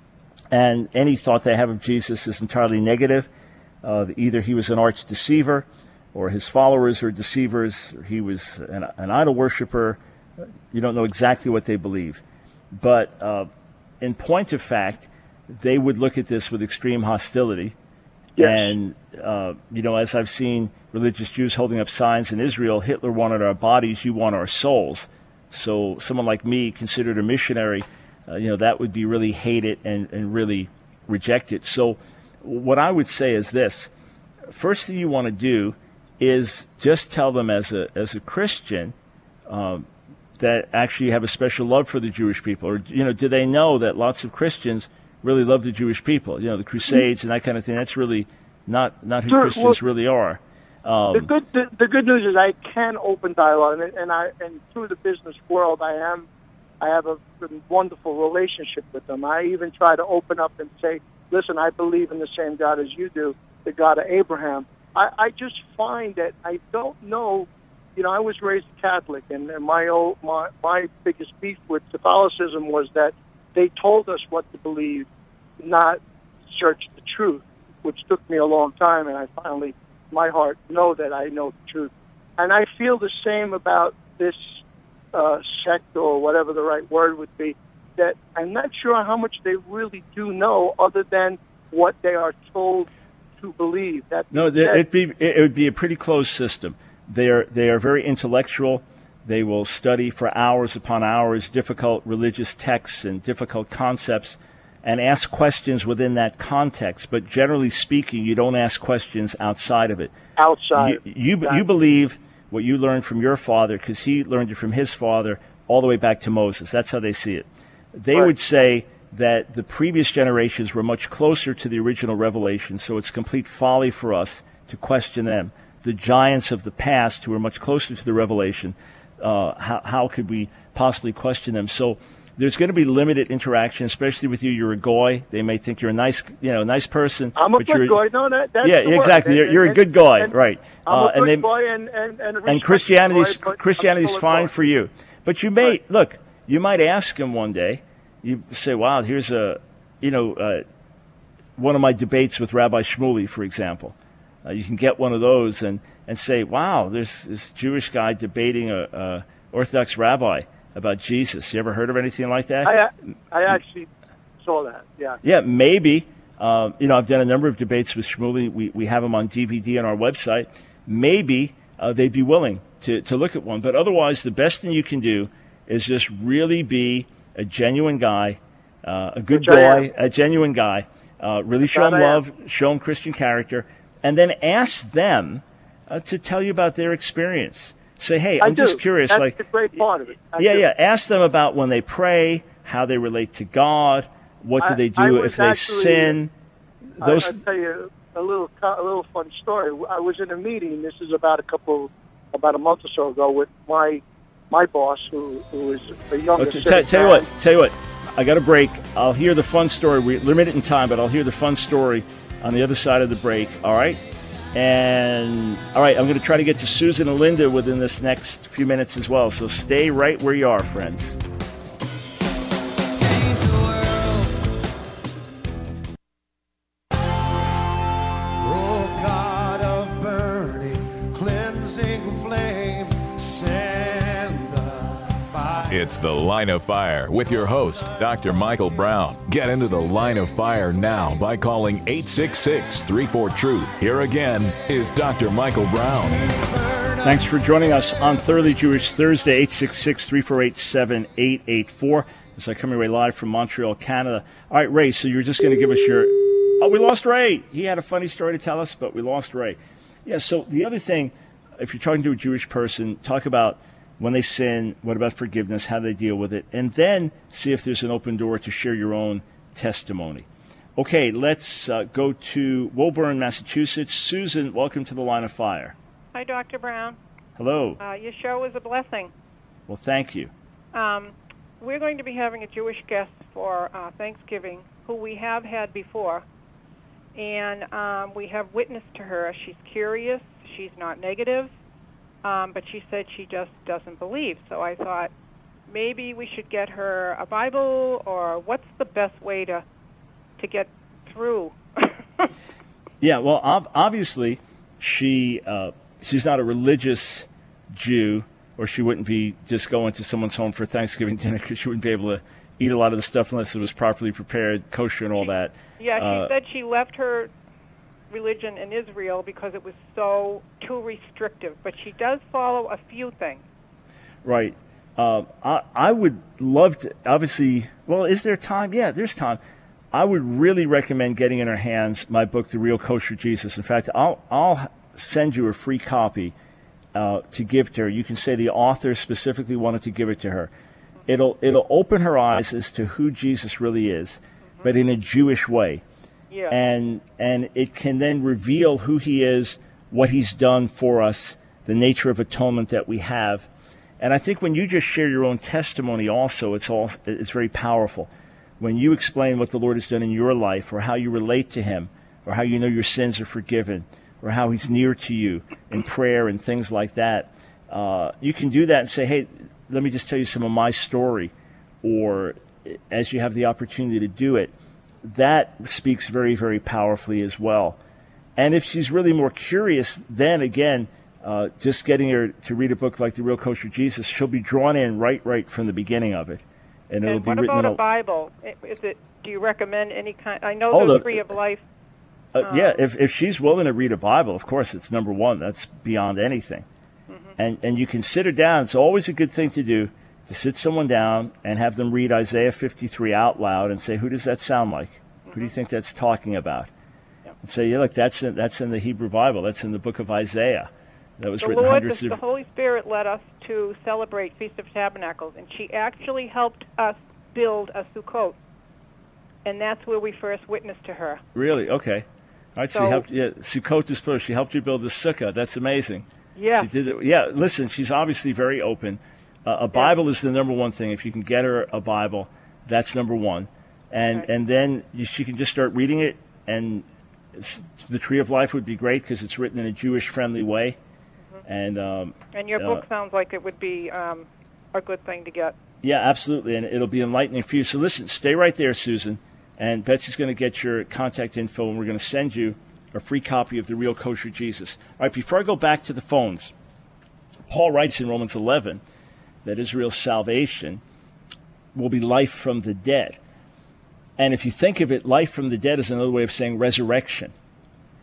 and any thought they have of Jesus is entirely negative. Uh, either he was an arch deceiver, or his followers are deceivers, or he was an, an idol worshiper. You don't know exactly what they believe. But uh, in point of fact, they would look at this with extreme hostility. Yes. And, uh, you know, as I've seen religious Jews holding up signs in Israel, Hitler wanted our bodies, you want our souls. So someone like me, considered a missionary, uh, you know, that would be really hated and, and really rejected. So what I would say is this. First thing you want to do is just tell them as a as a Christian um, that actually you have a special love for the Jewish people. Or, you know, do they know that lots of Christians really love the Jewish people? You know, the Crusades and that kind of thing. That's really not, not who Sure, Christians well, really are. Um, the good the, the good news is I can open dialogue, and, and I and through the business world, I am I have a wonderful relationship with them. I even try to open up and say, listen, I believe in the same God as you do, the God of Abraham. I, I just find that I don't know. You know, I was raised Catholic, and, and my old my my biggest beef with Catholicism was that they told us what to believe, not search the truth, which took me a long time, and I finally, my heart, know that I know the truth. And I feel the same about this uh, sect, or whatever the right word would be, that I'm not sure how much they really do know other than what they are told to believe. That, no, that, it'd be, it would be a pretty closed system. They are, they are very intellectual. They will study for hours upon hours difficult religious texts and difficult concepts and ask questions within that context. But generally speaking, you don't ask questions outside of it. Outside. You, you, exactly. you believe what you learned from your father because he learned it from his father all the way back to Moses. That's how they see it. They right. would say that the previous generations were much closer to the original revelation, so it's complete folly for us to question them. The giants of the past who are much closer to the revelation, uh, how, how could we possibly question them? So there's going to be limited interaction, especially with you. You're a goy. They may think you're a nice, you know, nice person. I'm a but good you're, goy. No, that, that's yeah, the exactly. word. You're, you're and, a good guy, and, right? I'm uh, a good and they, boy, and and and, and Christianity's boy, Christianity's fine boy. for you. But you may right. look. You might ask him one day. You say, "Wow, here's a, you know, uh, one of my debates with Rabbi Shmuley, for example. Uh, you can get one of those and." and say, wow, there's this Jewish guy debating a, a Orthodox rabbi about Jesus. You ever heard of anything like that? I, I actually saw that, yeah. Yeah, maybe. Um, you know, I've done a number of debates with Shmuley. We, we have them on D V D on our website. Maybe uh, they'd be willing to, to look at one. But otherwise, the best thing you can do is just really be a genuine guy, uh, a good Which boy, a genuine guy. Uh, really show them love, show them Christian character, and then ask them uh, to tell you about their experience. Say, hey, I'm I just do. curious. That's like, the great part of it. I yeah, do. yeah. Ask them about when they pray, how they relate to God, what do I- they I do was if they actually- sin. Those. I, I'll tell you a little a little funny story. I was in a meeting. This is about a couple, about a month or so ago, with my my boss, who who is a younger. Oh, t- t- tell you what, tell you what. I got a break. I'll hear the fun story. We're limited in time, but I'll hear the fun story on the other side of the break. All right. And all right, I'm going to try to get to Susan and Linda within this next few minutes as well. So stay right where you are, friends. It's The Line of Fire with your host, Doctor Michael Brown. Get into the Line of Fire now by calling eight six six, three four, truth. Here again is Doctor Michael Brown. Thanks for joining us on Thoroughly Jewish Thursday, eight six six, three four eight, seven eight eight four. As I come your way live from Montreal, Canada. All right, Ray, so you're just going to give us your... Oh, we lost Ray. He had a funny story to tell us, but we lost Ray. Yeah, so the other thing, if you're talking to a Jewish person, talk about when they sin, what about forgiveness, how they deal with it, and then see if there's an open door to share your own testimony. Okay, let's uh, go to Woburn, Massachusetts. Susan, welcome to the Line of Fire. Hi, Doctor Brown. Hello. Uh, your show is a blessing. Well, thank you. Um, we're going to be having a Jewish guest for uh, Thanksgiving, who we have had before, and um, we have witnessed to her. She's curious. She's not negative. Um, but she said she just doesn't believe. So I thought maybe we should get her a Bible, or what's the best way to to get through? Yeah, well, ob- obviously she uh, she's not a religious Jew, or she wouldn't be just going to someone's home for Thanksgiving dinner, because she wouldn't be able to eat a lot of the stuff unless it was properly prepared, kosher and all that. Yeah, she uh, said she left her religion in Israel because it was so too restrictive, but she does follow a few things. Right. Uh, I, I would love to, obviously, well, is there time? Yeah, there's time. I would really recommend getting in her hands my book, The Real Kosher Jesus. In fact, I'll, I'll send you a free copy uh, to give to her. You can say the author specifically wanted to give it to her. It'll, it'll open her eyes as to who Jesus really is, mm-hmm. but in a Jewish way. Yeah. And and it can then reveal who he is, what he's done for us, the nature of atonement that we have. And I think when you just share your own testimony also, it's all it's very powerful. When you explain what the Lord has done in your life, or how you relate to him, or how you know your sins are forgiven, or how he's near to you in prayer and things like that, uh, you can do that and say, hey, let me just tell you some of my story. Or as you have the opportunity to do it, that speaks very, very powerfully as well. And if she's really more curious, then again, uh, just getting her to read a book like The Real Kosher Jesus, she'll be drawn in right, right from the beginning of it. And, it'll and be what written about in a Bible? Is it? Do you recommend any kind? I know Oh, the the- Tree of Life. Uh, um, yeah, if if she's willing to read a Bible, of course, it's number one. That's beyond anything. Mm-hmm. And and you can sit her down. It's always a good thing to do, to sit someone down and have them read Isaiah fifty-three out loud and say, who does that sound like? Mm-hmm. Who do you think that's talking about? Yep. And say, yeah, look, that's in, that's in the Hebrew Bible. That's in the book of Isaiah. That was the written Lord, hundreds the, of... the Holy Spirit led us to celebrate Feast of Tabernacles, and she actually helped us build a Sukkot. And that's where we first witnessed to her. Really? Okay. All right, so, So- she helped, yeah, Sukkot is first. She helped you build the sukkah. That's amazing. Yeah. She did it. Yeah, listen, she's obviously very open. Uh, a Bible is the number one thing. If you can get her a Bible, that's number one. And Right. and then you, she can just start reading it, and s- the Tree of Life would be great because it's written in a Jewish-friendly way. Mm-hmm. And um, And your uh, book sounds like it would be um, a good thing to get. yeah, absolutely, and it'll be enlightening for you. So listen, stay right there, Susan, and Betsy's going to get your contact info, and we're going to send you a free copy of The Real Kosher Jesus. All right, before I go back to the phones, Paul writes in Romans eleven that Israel's salvation will be life from the dead. And if you think of it, life from the dead is another way of saying resurrection.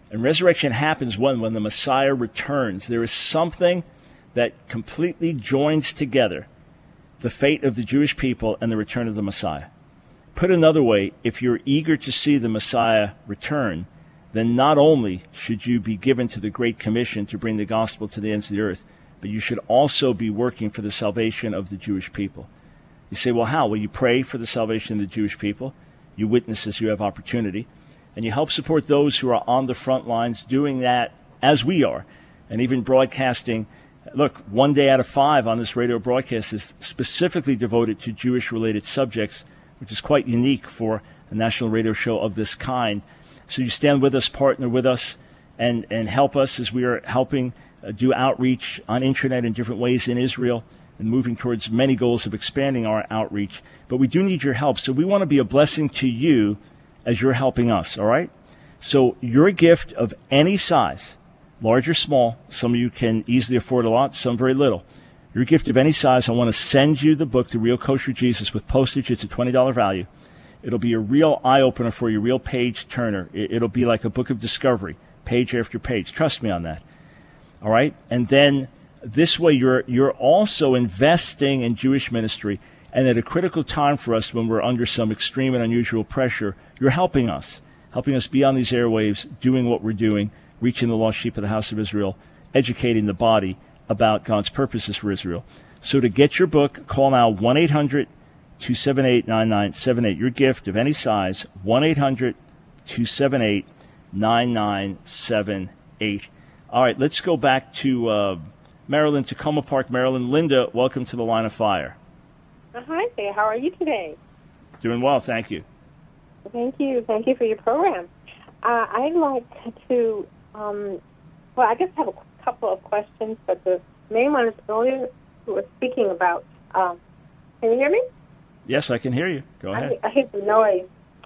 And resurrection happens when? When the Messiah returns. There is something that completely joins together the fate of the Jewish people and the return of the Messiah. Put another way, if you're eager to see the Messiah return, then not only should you be given to the Great Commission to bring the gospel to the ends of the earth, but you should also be working for the salvation of the Jewish people. You say, well, how? Well, you pray for the salvation of the Jewish people. You witness as you have opportunity. And you help support those who are on the front lines doing that as we are. And even broadcasting. Look, one day out of five on this radio broadcast is specifically devoted to Jewish-related subjects, which is quite unique for a national radio show of this kind. So you stand with us, partner with us, and, and help us as we are helping uh, do outreach on internet in different ways in Israel and moving towards many goals of expanding our outreach. But we do need your help, so we want to be a blessing to you as you're helping us, all right? So your gift of any size, large or small, some of you can easily afford a lot, some very little. Your gift of any size, I want to send you the book, The Real Kosher Jesus, with postage. It's a twenty dollars value. It'll be a real eye-opener for you, a real page-turner. It'll be like a book of discovery, page after page. Trust me on that. All right? And then this way you're you're also investing in Jewish ministry, and at a critical time for us when we're under some extreme and unusual pressure, you're helping us, helping us be on these airwaves, doing what we're doing, reaching the lost sheep of the house of Israel, educating the body about God's purposes for Israel. So to get your book, call now one eight hundred two seven eight nine nine seven eight. Your gift of any size, one eight hundred two seven eight nine nine seven eight. All right, let's go back to uh, Maryland, Tacoma Park, Maryland. Linda, welcome to the Line of Fire. Uh, hi there. How are you today? Doing well, thank you. Thank you. Thank you for your program. Uh, I'd like to, um, well, I guess I have a couple of questions, but the main one is earlier we were speaking about, um, can you hear me? Yes, I can hear you. Go ahead. I, I hear the noise.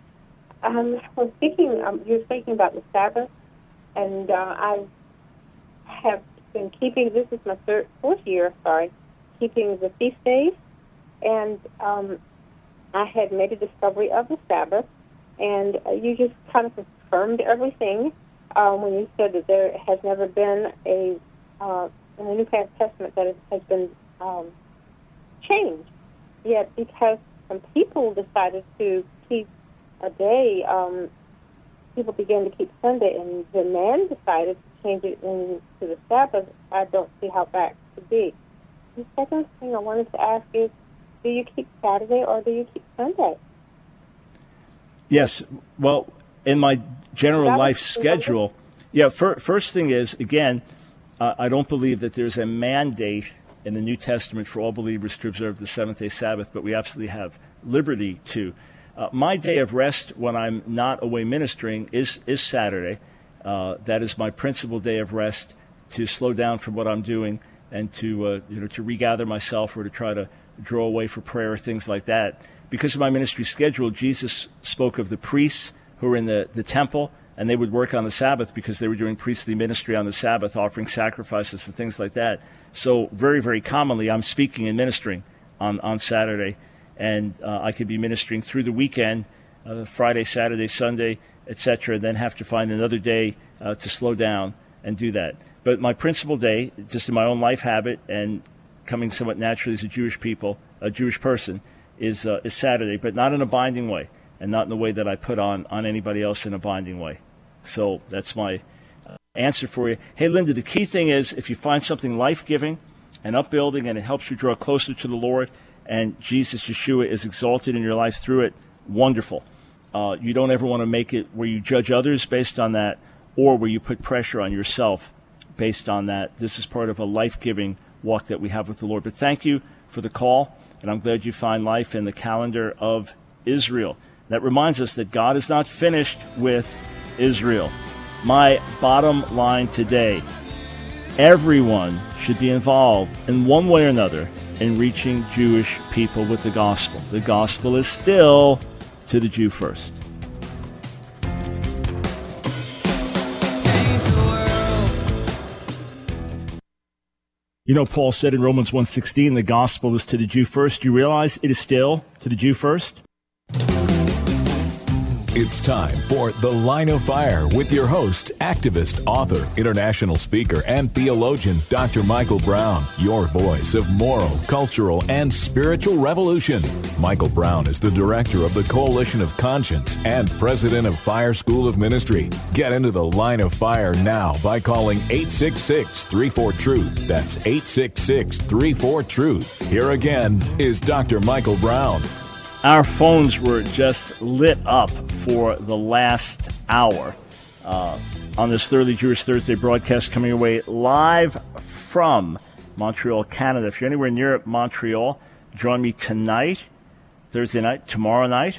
Um, well, speaking, um, you were speaking about the Sabbath, and uh, I have been keeping, this is my third, fourth year, sorry, keeping the feast days, and um, I had made a discovery of the Sabbath, and uh, you just kind of confirmed everything um, when you said that there has never been a, uh, in the New Testament, that it has been um, changed. Yet because some people decided to keep a day, um, people began to keep Sunday, and the man decided to change it into the Sabbath. I don't see how that could be. The second thing I wanted to ask is, do you keep Saturday or do you keep Sunday? Yes. Well, in my general life schedule, yeah, fir- first thing is, again, uh, I don't believe that there's a mandate in the New Testament for all believers to observe the seventh-day Sabbath, but we absolutely have liberty to. Uh, my day of rest when I'm not away ministering is, is Saturday. Uh, that is my principal day of rest, to slow down from what I'm doing and to uh, you know to regather myself, or to try to draw away for prayer, things like that. Because of my ministry schedule, Jesus spoke of the priests who were in the, the temple, and they would work on the Sabbath because they were doing priestly ministry on the Sabbath, offering sacrifices and things like that. So very, very commonly, I'm speaking and ministering on, on Saturday, and uh, I could be ministering through the weekend, uh, Friday, Saturday, Sunday, et cetera, and then have to find another day uh, to slow down and do that. But my principal day, just in my own life habit and coming somewhat naturally as a Jewish people, a Jewish person, is uh, is Saturday, but not in a binding way, and not in the way that I put on, on anybody else in a binding way. So that's my uh, answer for you. Hey, Linda, the key thing is, if you find something life-giving and upbuilding and it helps you draw closer to the Lord, and Jesus, Yeshua, is exalted in your life through it, wonderful. Uh, you don't ever want to make it where you judge others based on that, or where you put pressure on yourself based on that. This is part of a life-giving walk that we have with the Lord. But thank you for the call, and I'm glad you find life in the calendar of Israel. That reminds us that God is not finished with Israel. My bottom line today, everyone should be involved in one way or another in reaching Jewish people with the gospel. The gospel is still to the Jew first. You know, Paul said in Romans one sixteen, the gospel is to the Jew first. Do you realize it is still to the Jew first? It's time for The Line of Fire with your host, activist, author, international speaker, and theologian, Doctor Michael Brown, your voice of moral, cultural, and spiritual revolution. Michael Brown is the director of the Coalition of Conscience and president of Fire School of Ministry. Get into The Line of Fire now by calling eight six six, three four, truth. That's eight six six, three four, truth. Here again is Doctor Michael Brown. Our phones were just lit up for the last hour uh, on this Thoroughly Jewish Thursday broadcast coming away live from Montreal, Canada. If you're anywhere near Montreal, join me tonight, Thursday night, tomorrow night,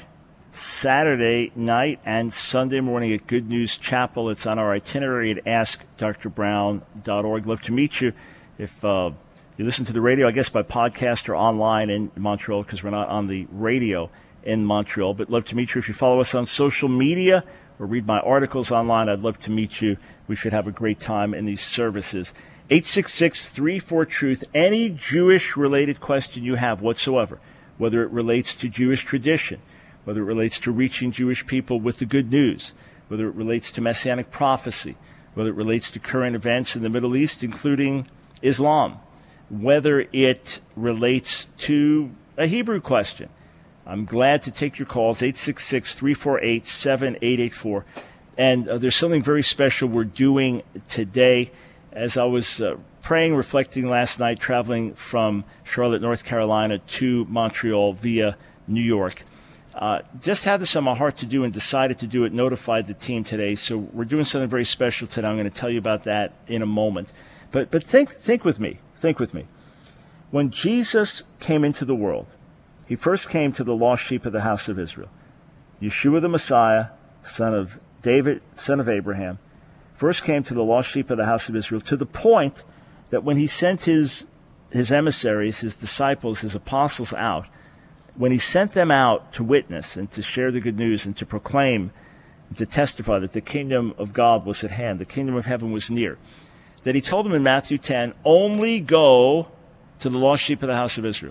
Saturday night, and Sunday morning at Good News Chapel. It's on our itinerary at ask dr brown dot org. Love to meet you. If uh, you listen to the radio, I guess by podcast or online in Montreal, because we're not on the radio in Montreal. But love to meet you. If you follow us on social media or read my articles online, I'd love to meet you. We should have a great time in these services. eight six six, three four, truth. Any Jewish-related question you have whatsoever, whether it relates to Jewish tradition, whether it relates to reaching Jewish people with the good news, whether it relates to messianic prophecy, whether it relates to current events in the Middle East, including Islam, whether it relates to a Hebrew question. I'm glad to take your calls, eight six six, three four eight, seven eight eight four. And uh, there's something very special we're doing today. As I was uh, praying, reflecting last night, traveling from Charlotte, North Carolina to Montreal via New York, uh, just had this on my heart to do and decided to do it, notified the team today. So we're doing something very special today. I'm going to tell you about that in a moment. But but think think with me. Think with me. When Jesus came into the world, he first came to the lost sheep of the house of Israel. Yeshua the Messiah, son of David, son of Abraham, first came to the lost sheep of the house of Israel, to the point that when he sent his his emissaries, his disciples, his apostles out, when he sent them out to witness and to share the good news and to proclaim and to testify that the kingdom of God was at hand, the kingdom of heaven was near, that he told them in Matthew ten, only go to the lost sheep of the house of Israel.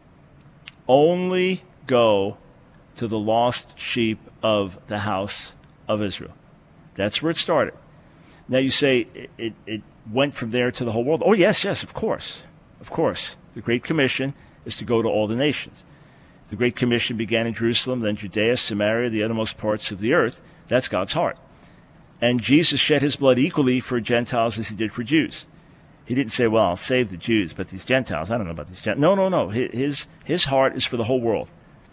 Only go to the lost sheep of the house of Israel. That's where it started. Now you say it, it, it went from there to the whole world. Oh, yes, yes, of course. Of course. The Great Commission is to go to all the nations. The Great Commission began in Jerusalem, then Judea, Samaria, the uttermost parts of the earth. That's God's heart. And Jesus shed his blood equally for Gentiles as he did for Jews. He didn't say, well, I'll save the Jews, but these Gentiles, I don't know about these Gentiles. No, no, no. His, his heart is for the whole world.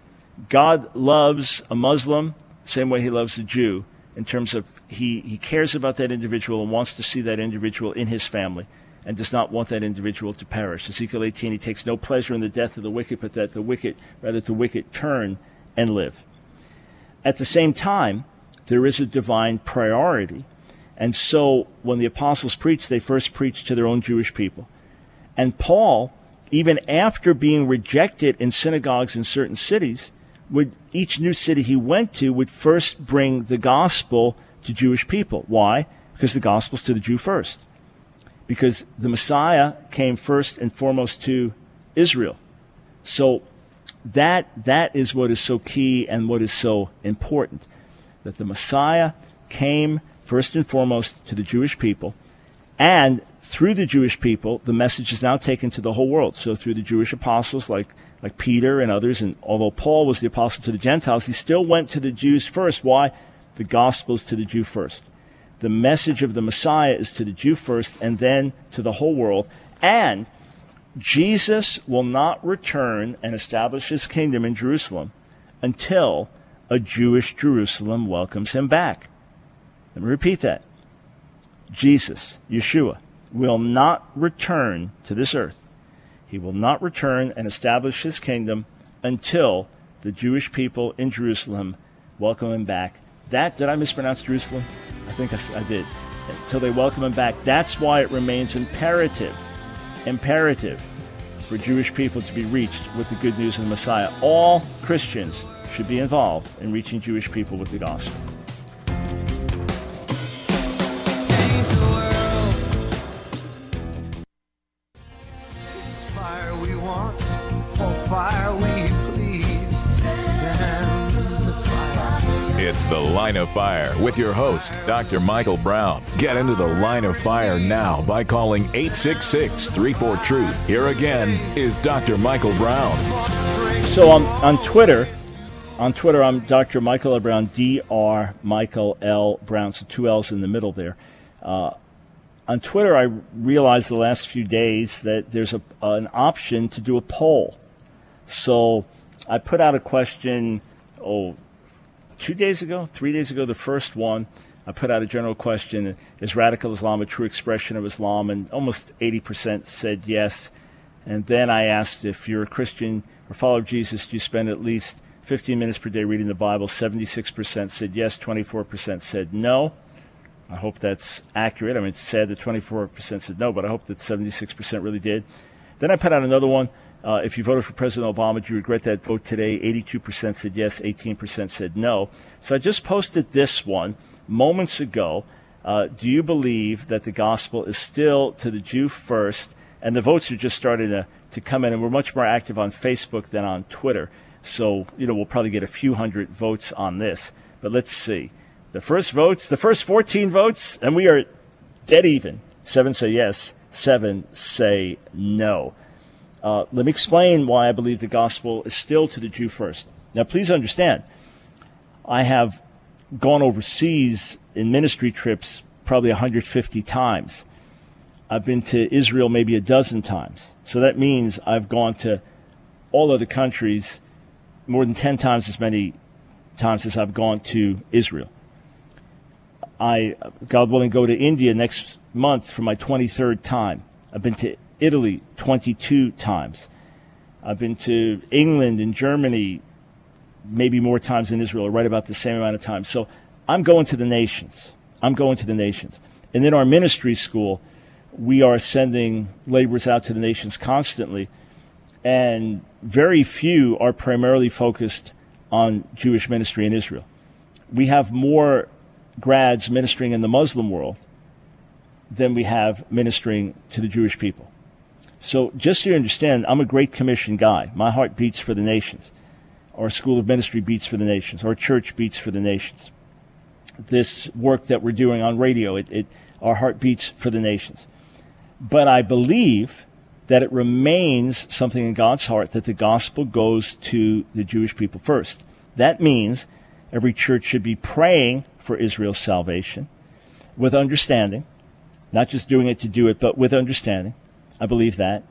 God loves a Muslim the same way he loves a Jew, in terms of he, he cares about that individual and wants to see that individual in his family and does not want that individual to perish. Ezekiel eighteen, he takes no pleasure in the death of the wicked, but that the wicked, rather the wicked turn and live. At the same time, there is a divine priority. And so when the apostles preached, they first preached to their own Jewish people. And Paul, even after being rejected in synagogues in certain cities, would each new city he went to would first bring the gospel to Jewish people. Why? Because the gospel's to the Jew first. Because the Messiah came first and foremost to Israel. So that that is what is so key and what is so important. That the Messiah came first and foremost to the Jewish people, and through the Jewish people, the message is now taken to the whole world. So through the Jewish apostles like, like Peter and others, and although Paul was the apostle to the Gentiles, he still went to the Jews first. Why? The gospel is to the Jew first. The message of the Messiah is to the Jew first and then to the whole world. And Jesus will not return and establish his kingdom in Jerusalem until a Jewish Jerusalem welcomes him back. Let me repeat that. Jesus, Yeshua, will not return to this earth. He will not return and establish his kingdom until the Jewish people in Jerusalem welcome him back. That, did I mispronounce Jerusalem? I think I, I did. Until they welcome him back. That's why it remains imperative, imperative for Jewish people to be reached with the good news of the Messiah. All Christians should be involved in reaching Jewish people with the gospel. Fire we want, for fire we please. Send the fire. It's The Line of Fire with your host, Doctor Michael Brown. Get into The Line of Fire now by calling eight six six, three four, truth. Here again is Doctor Michael Brown. So on, on Twitter, on Twitter, I'm Doctor Michael L. Brown, D R Michael L. Brown, so two L's in the middle there. Uh, on Twitter, I realized the last few days that there's a, an option to do a poll. So I put out a question, oh, two days ago, three days ago, the first one. I put out a general question, is radical Islam a true expression of Islam? And almost eighty percent said yes. And then I asked, if you're a Christian or follower of Jesus, do you spend at least fifteen minutes per day reading the Bible? seventy-six percent said yes, twenty-four percent said no. I hope that's accurate. I mean, it's sad that twenty-four percent said no, but I hope that seventy-six percent really did. Then I put out another one. Uh, if you voted for President Obama, do you regret that vote today? eighty-two percent said yes, eighteen percent said no. So I just posted this one moments ago. Uh, do you believe that the gospel is still to the Jew first? And the votes are just starting to, to come in, and we're much more active on Facebook than on Twitter. So, you know, we'll probably get a few hundred votes on this. But let's see. The first votes, the first fourteen votes, and we are dead even. Seven say yes, seven say no. Uh, let me explain why I believe the gospel is still to the Jew first. Now, please understand, I have gone overseas in ministry trips probably one hundred fifty times. I've been to Israel maybe a dozen times. So that means I've gone to all other countries more than ten times as many times as I've gone to Israel. I, God willing, go to India next month for my twenty-third time. I've been to Italy twenty-two times. I've been to England and Germany maybe more times than Israel, or right about the same amount of time. So I'm going to the nations. I'm going to the nations. And in our ministry school, we are sending laborers out to the nations constantly, and very few are primarily focused on Jewish ministry in Israel. We have more grads ministering in the Muslim world than we have ministering to the Jewish people. So just so you understand, I'm a Great Commission guy. My heart beats for the nations. Our School of Ministry beats for the nations. Our church beats for the nations. This work that we're doing on radio, it, it, our heart beats for the nations. But I believe that it remains something in God's heart that the gospel goes to the Jewish people first. That means every church should be praying for Israel's salvation with understanding, not just doing it to do it, but with understanding. I believe that.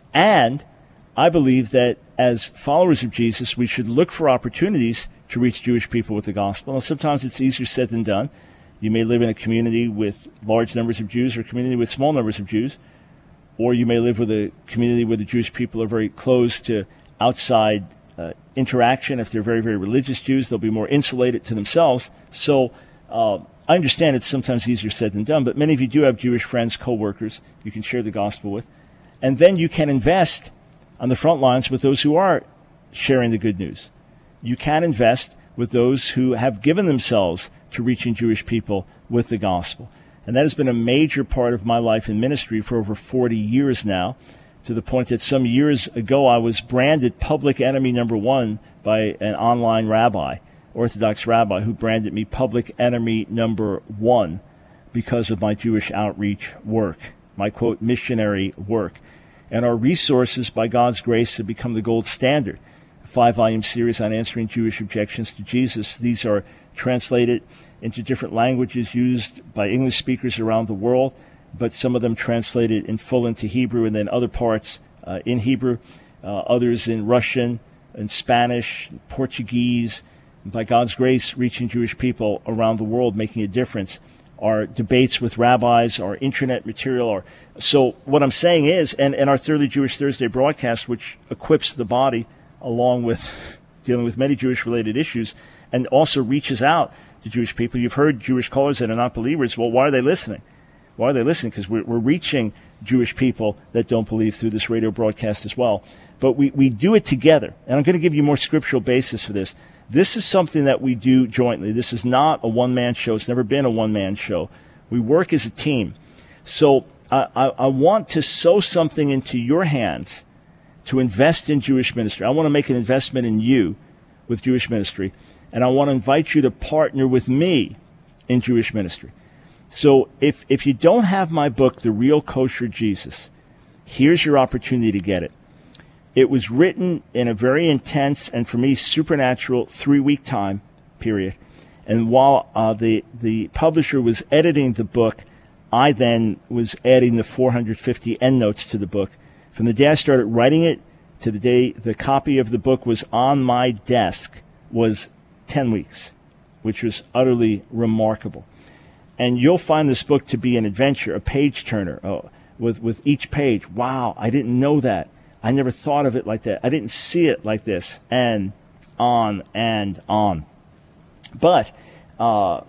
And I believe that as followers of Jesus, we should look for opportunities to reach Jewish people with the gospel. And sometimes it's easier said than done. You may live in a community with large numbers of Jews or a community with small numbers of Jews, or you may live with a community where the Jewish people are very close to outside uh, interaction. If they're very, very religious Jews, they'll be more insulated to themselves. So uh, I understand it's sometimes easier said than done, but many of you do have Jewish friends, co-workers you can share the gospel with. And then you can invest on the front lines with those who are sharing the good news. You can invest with those who have given themselves to reaching Jewish people with the gospel. And that has been a major part of my life in ministry for over forty years now, to the point that some years ago I was branded public enemy number one by an online rabbi, Orthodox rabbi, who branded me public enemy number one because of my Jewish outreach work, my, quote, missionary work. And our resources, by God's grace, have become the gold standard. A five-volume series on answering Jewish objections to Jesus. These are translated into different languages used by English speakers around the world, but some of them translated in full into Hebrew, and then other parts uh, in Hebrew, uh, others in Russian, and Spanish, and Portuguese. And by God's grace, reaching Jewish people around the world, making a difference. Our debates with rabbis, our internet material. Our, so what I'm saying is, and, and our Thoroughly Jewish Thursday broadcast, which equips the body along with dealing with many Jewish-related issues, and also reaches out to Jewish people. You've heard Jewish callers that are not believers. Well, why are they listening? Why are they listening? Because we're, we're reaching Jewish people that don't believe through this radio broadcast as well. But we, we do it together. And I'm going to give you more scriptural basis for this. This is something that we do jointly. This is not a one-man show. It's never been a one-man show. We work as a team. So I, I, I want to sow something into your hands to invest in Jewish ministry. I want to make an investment in you with Jewish ministry, and I want to invite you to partner with me in Jewish ministry. So if if you don't have my book, The Real Kosher Jesus, here's your opportunity to get it. It was written in a very intense and, for me, supernatural three-week time period. And while uh, the the publisher was editing the book, I then was adding the four hundred fifty endnotes to the book. From the day I started writing it to the day the copy of the book was on my desk was ten weeks, which was utterly remarkable. And you'll find this book to be an adventure, a page-turner, uh, with, with each page. Wow, I didn't know that. I never thought of it like that. I didn't see it like this. And on and on. But uh,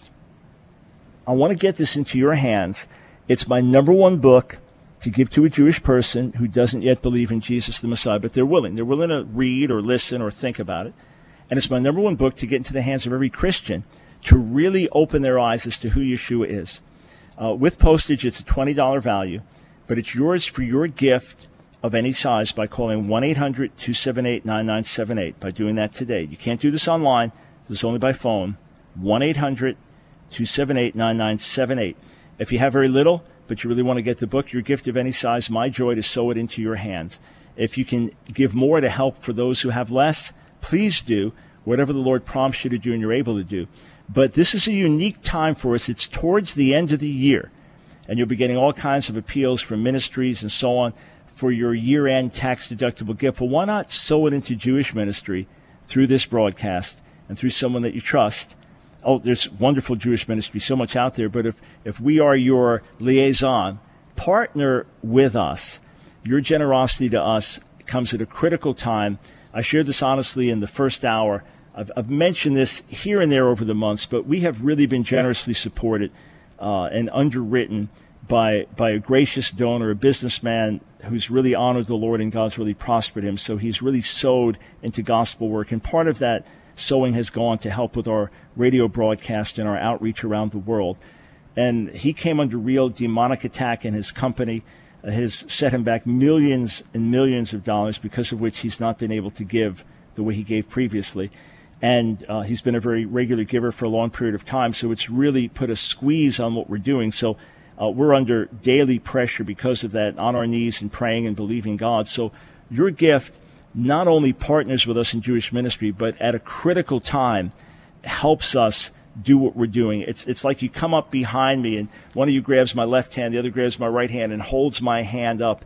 I want to get this into your hands. It's my number one book to give to a Jewish person who doesn't yet believe in Jesus the Messiah, but they're willing. They're willing to read or listen or think about it. And it's my number one book to get into the hands of every Christian to really open their eyes as to who Yeshua is. Uh, with postage, it's a twenty dollars value, but it's yours for your gift of any size by calling one eight hundred two seven eight nine nine seven eight, by doing that today. You can't do this online. This is only by phone. one eight hundred two seven eight nine nine seven eight. If you have very little, but you really want to get the book, your gift of any size, my joy to sow it into your hands. If you can give more to help for those who have less, please do whatever the Lord prompts you to do and you're able to do. But this is a unique time for us. It's towards the end of the year, and you'll be getting all kinds of appeals from ministries and so on for your year-end tax-deductible gift. Well, why not sow it into Jewish ministry through this broadcast and through someone that you trust? Oh, there's wonderful Jewish ministry, so much out there, but if, if we are your liaison, partner with us. Your generosity to us comes at a critical time. I shared this honestly in the first hour. I've, I've mentioned this here and there over the months, but we have really been generously supported uh, and underwritten by by a gracious donor, a businessman who's really honored the Lord and God's really prospered him. So he's really sowed into gospel work, and part of that sowing has gone to help with our radio broadcast and our outreach around the world. And he came under real demonic attack, and his company uh, has set him back millions and millions of dollars, because of which he's not been able to give the way he gave previously. And uh, he's been a very regular giver for a long period of time, so it's really put a squeeze on what we're doing. So uh, we're under daily pressure because of that, on our knees and praying and believing God. So your gift not only partners with us in Jewish ministry, but at a critical time helps us do what we're doing. It's it's like you come up behind me, and one of you grabs my left hand, the other grabs my right hand, and holds my hand up,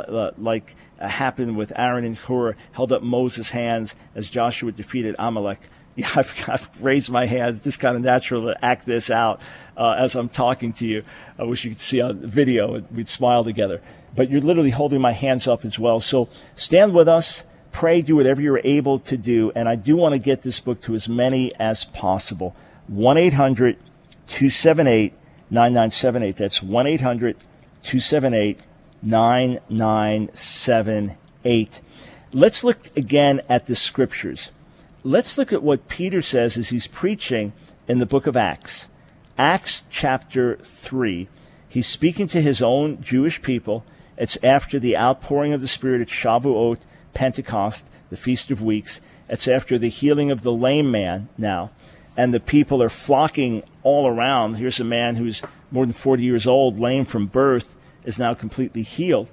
like uh, happened with Aaron and Hur, held up Moses' hands as Joshua defeated Amalek. Yeah, I've, I've raised my hands. It's just kind of natural to act this out uh, as I'm talking to you. I wish you could see on the video. We'd smile together. But you're literally holding my hands up as well. So stand with us. Pray, do whatever you're able to do. And I do want to get this book to as many as possible. one eight hundred two seven eight nine nine seven eight. That's one eight hundred two seven eight nine nine seven eight. Let's look again at the scriptures. Let's look at what Peter says as he's preaching in the book of Acts. Acts chapter three. He's speaking to his own Jewish people. It's after the outpouring of the Spirit at Shavuot, Pentecost, the Feast of Weeks. It's after the healing of the lame man now. And the people are flocking all around. Here's a man who's more than forty years old, lame from birth, is now completely healed.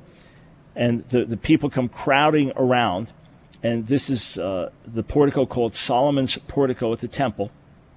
And the, the people come crowding around. And this is uh, the portico called Solomon's Portico at the temple.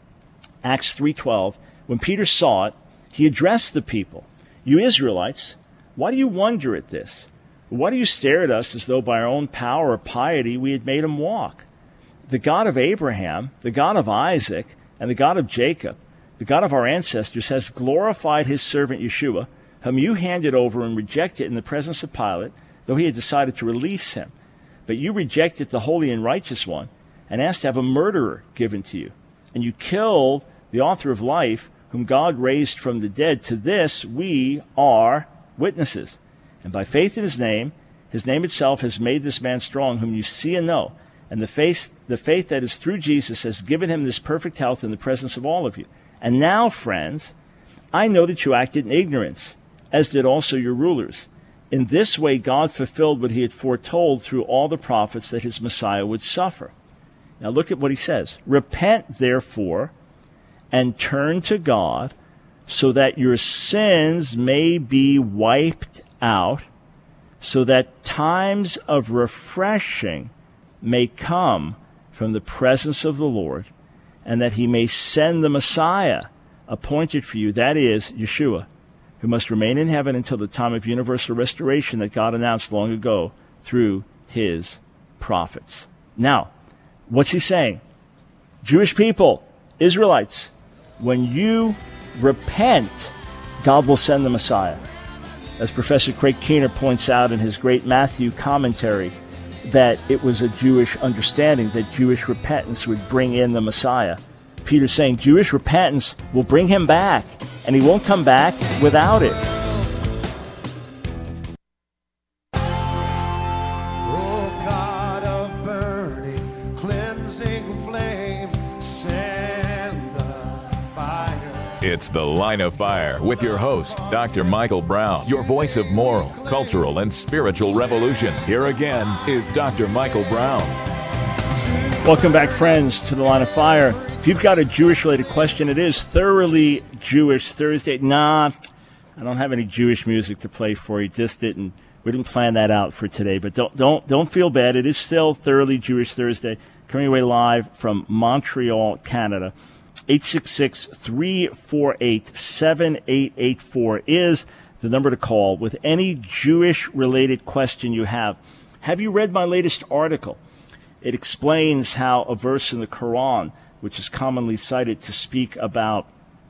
Acts three twelve. When Peter saw it, he addressed the people. You Israelites, why do you wonder at this? Why do you stare at us as though by our own power or piety we had made him walk? The God of Abraham, the God of Isaac, and the God of Jacob, the God of our ancestors, has glorified his servant Yeshua, whom you handed over and rejected in the presence of Pilate, though he had decided to release him. But you rejected the holy and righteous one and asked to have a murderer given to you. And you killed the author of life, whom God raised from the dead. To this we are witnesses. And by faith in his name, his name itself has made this man strong, whom you see and know. And the faith, the faith that is through Jesus has given him this perfect health in the presence of all of you. And now, friends, I know that you acted in ignorance, as did also your rulers. In this way, God fulfilled what he had foretold through all the prophets, that his Messiah would suffer. Now look at what he says. Repent, therefore, and turn to God, so that your sins may be wiped out, so that times of refreshing may come from the presence of the Lord, and that he may send the Messiah appointed for you, that is, Yeshua, who must remain in heaven until the time of universal restoration that God announced long ago through his prophets. Now, what's he saying? Jewish people, Israelites, when you repent, God will send the Messiah. As Professor Craig Keener points out in his great Matthew commentary, that it was a Jewish understanding that Jewish repentance would bring in the Messiah. Peter's saying Jewish repentance will bring him back, and he won't come back without it. It's The Line of Fire with your host, Doctor Michael Brown, your voice of moral, cultural, and spiritual revolution. Here again is Doctor Michael Brown. Welcome back, friends, to The Line of Fire. If you've got a Jewish-related question, it is Thoroughly Jewish Thursday. Nah, I don't have any Jewish music to play for you. Just didn't. We didn't plan that out for today. But don't don't don't feel bad. It is still Thoroughly Jewish Thursday, coming your way live from Montreal, Canada. eight six six, three four eight, seven eight eight four is the number to call with any Jewish-related question you have. Have you read my latest article? It explains how a verse in the Quran, which is commonly cited to speak about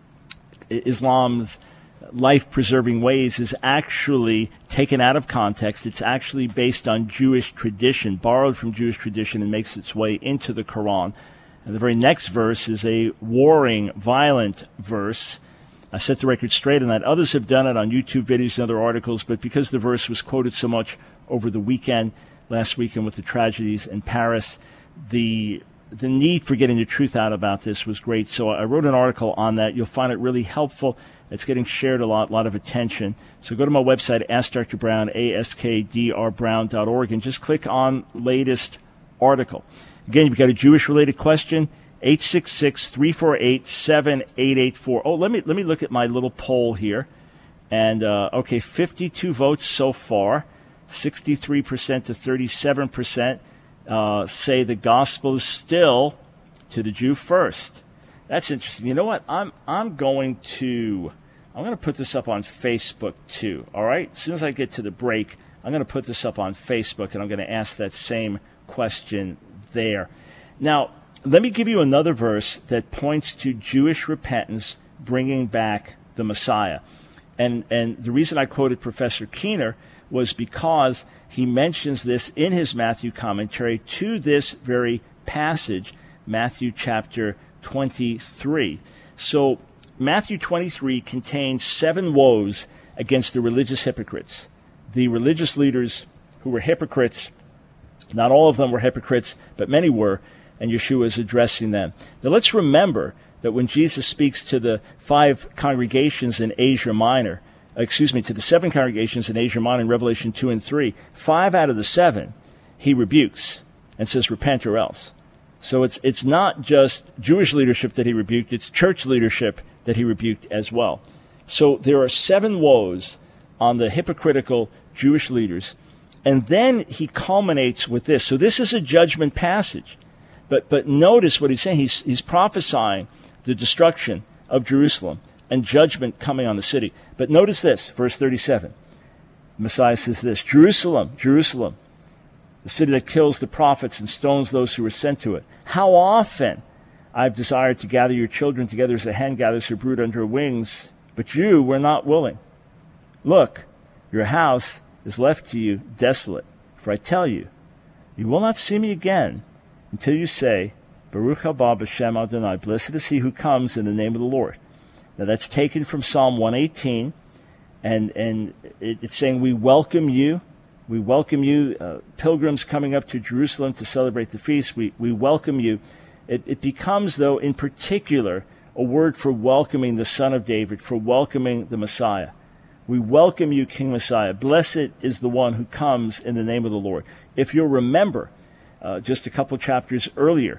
Islam's life-preserving ways, is actually taken out of context. It's actually based on Jewish tradition, borrowed from Jewish tradition, and makes its way into the Quran. And the very next verse is a warring, violent verse. I set the record straight on that. Others have done it on YouTube videos and other articles, but because the verse was quoted so much over the weekend, last weekend with the tragedies in Paris, the the need for getting the truth out about this was great. So I wrote an article on that. You'll find it really helpful. It's getting shared a lot, lot of attention. So go to my website, Ask Doctor Brown, A S K D R Brown dot org, and just click on latest article. Again, you've got a Jewish-related question, eight six six, three four eight, seven eight eight four. Oh, let me let me look at my little poll here. And, uh, okay, fifty-two votes so far, sixty-three percent to thirty-seven percent uh, say the gospel is still to the Jew first. That's interesting. You know what? I'm I'm going to I'm going to put this up on Facebook too. All right? As soon as I get to the break, I'm going to put this up on Facebook, and I'm going to ask that same question there. Now, let me give you another verse that points to Jewish repentance bringing back the Messiah. And and the reason I quoted Professor Keener was because he mentions this in his Matthew commentary to this very passage, Matthew chapter twenty-three. So Matthew twenty-three contains seven woes against the religious hypocrites. The religious leaders who were hypocrites. Not all of them were hypocrites, but many were, and Yeshua is addressing them. Now let's remember that when Jesus speaks to the five congregations in Asia Minor, excuse me, to the seven congregations in Asia Minor in Revelation two and three, five out of the seven he rebukes and says, repent or else. So it's it's not just Jewish leadership that he rebuked, it's church leadership that he rebuked as well. So there are seven woes on the hypocritical Jewish leaders. And then he culminates with this. So this is a judgment passage. But but notice what he's saying. He's, he's prophesying the destruction of Jerusalem and judgment coming on the city. But notice this, verse thirty-seven. Messiah says this, Jerusalem, Jerusalem, the city that kills the prophets and stones those who are sent to it. How often I've desired to gather your children together as a hen gathers her brood under her wings, but you were not willing. Look, your house is left to you desolate. For I tell you, you will not see me again until you say, Baruch haba b'shem Adonai, blessed is he who comes in the name of the Lord. Now that's taken from Psalm one eighteen, and and it, it's saying we welcome you. We welcome you, uh, pilgrims coming up to Jerusalem to celebrate the feast. We we welcome you. It, it becomes, though, in particular, a word for welcoming the Son of David, for welcoming the Messiah. We welcome you, King Messiah. Blessed is the one who comes in the name of the Lord. If you'll remember, uh, just a couple chapters earlier,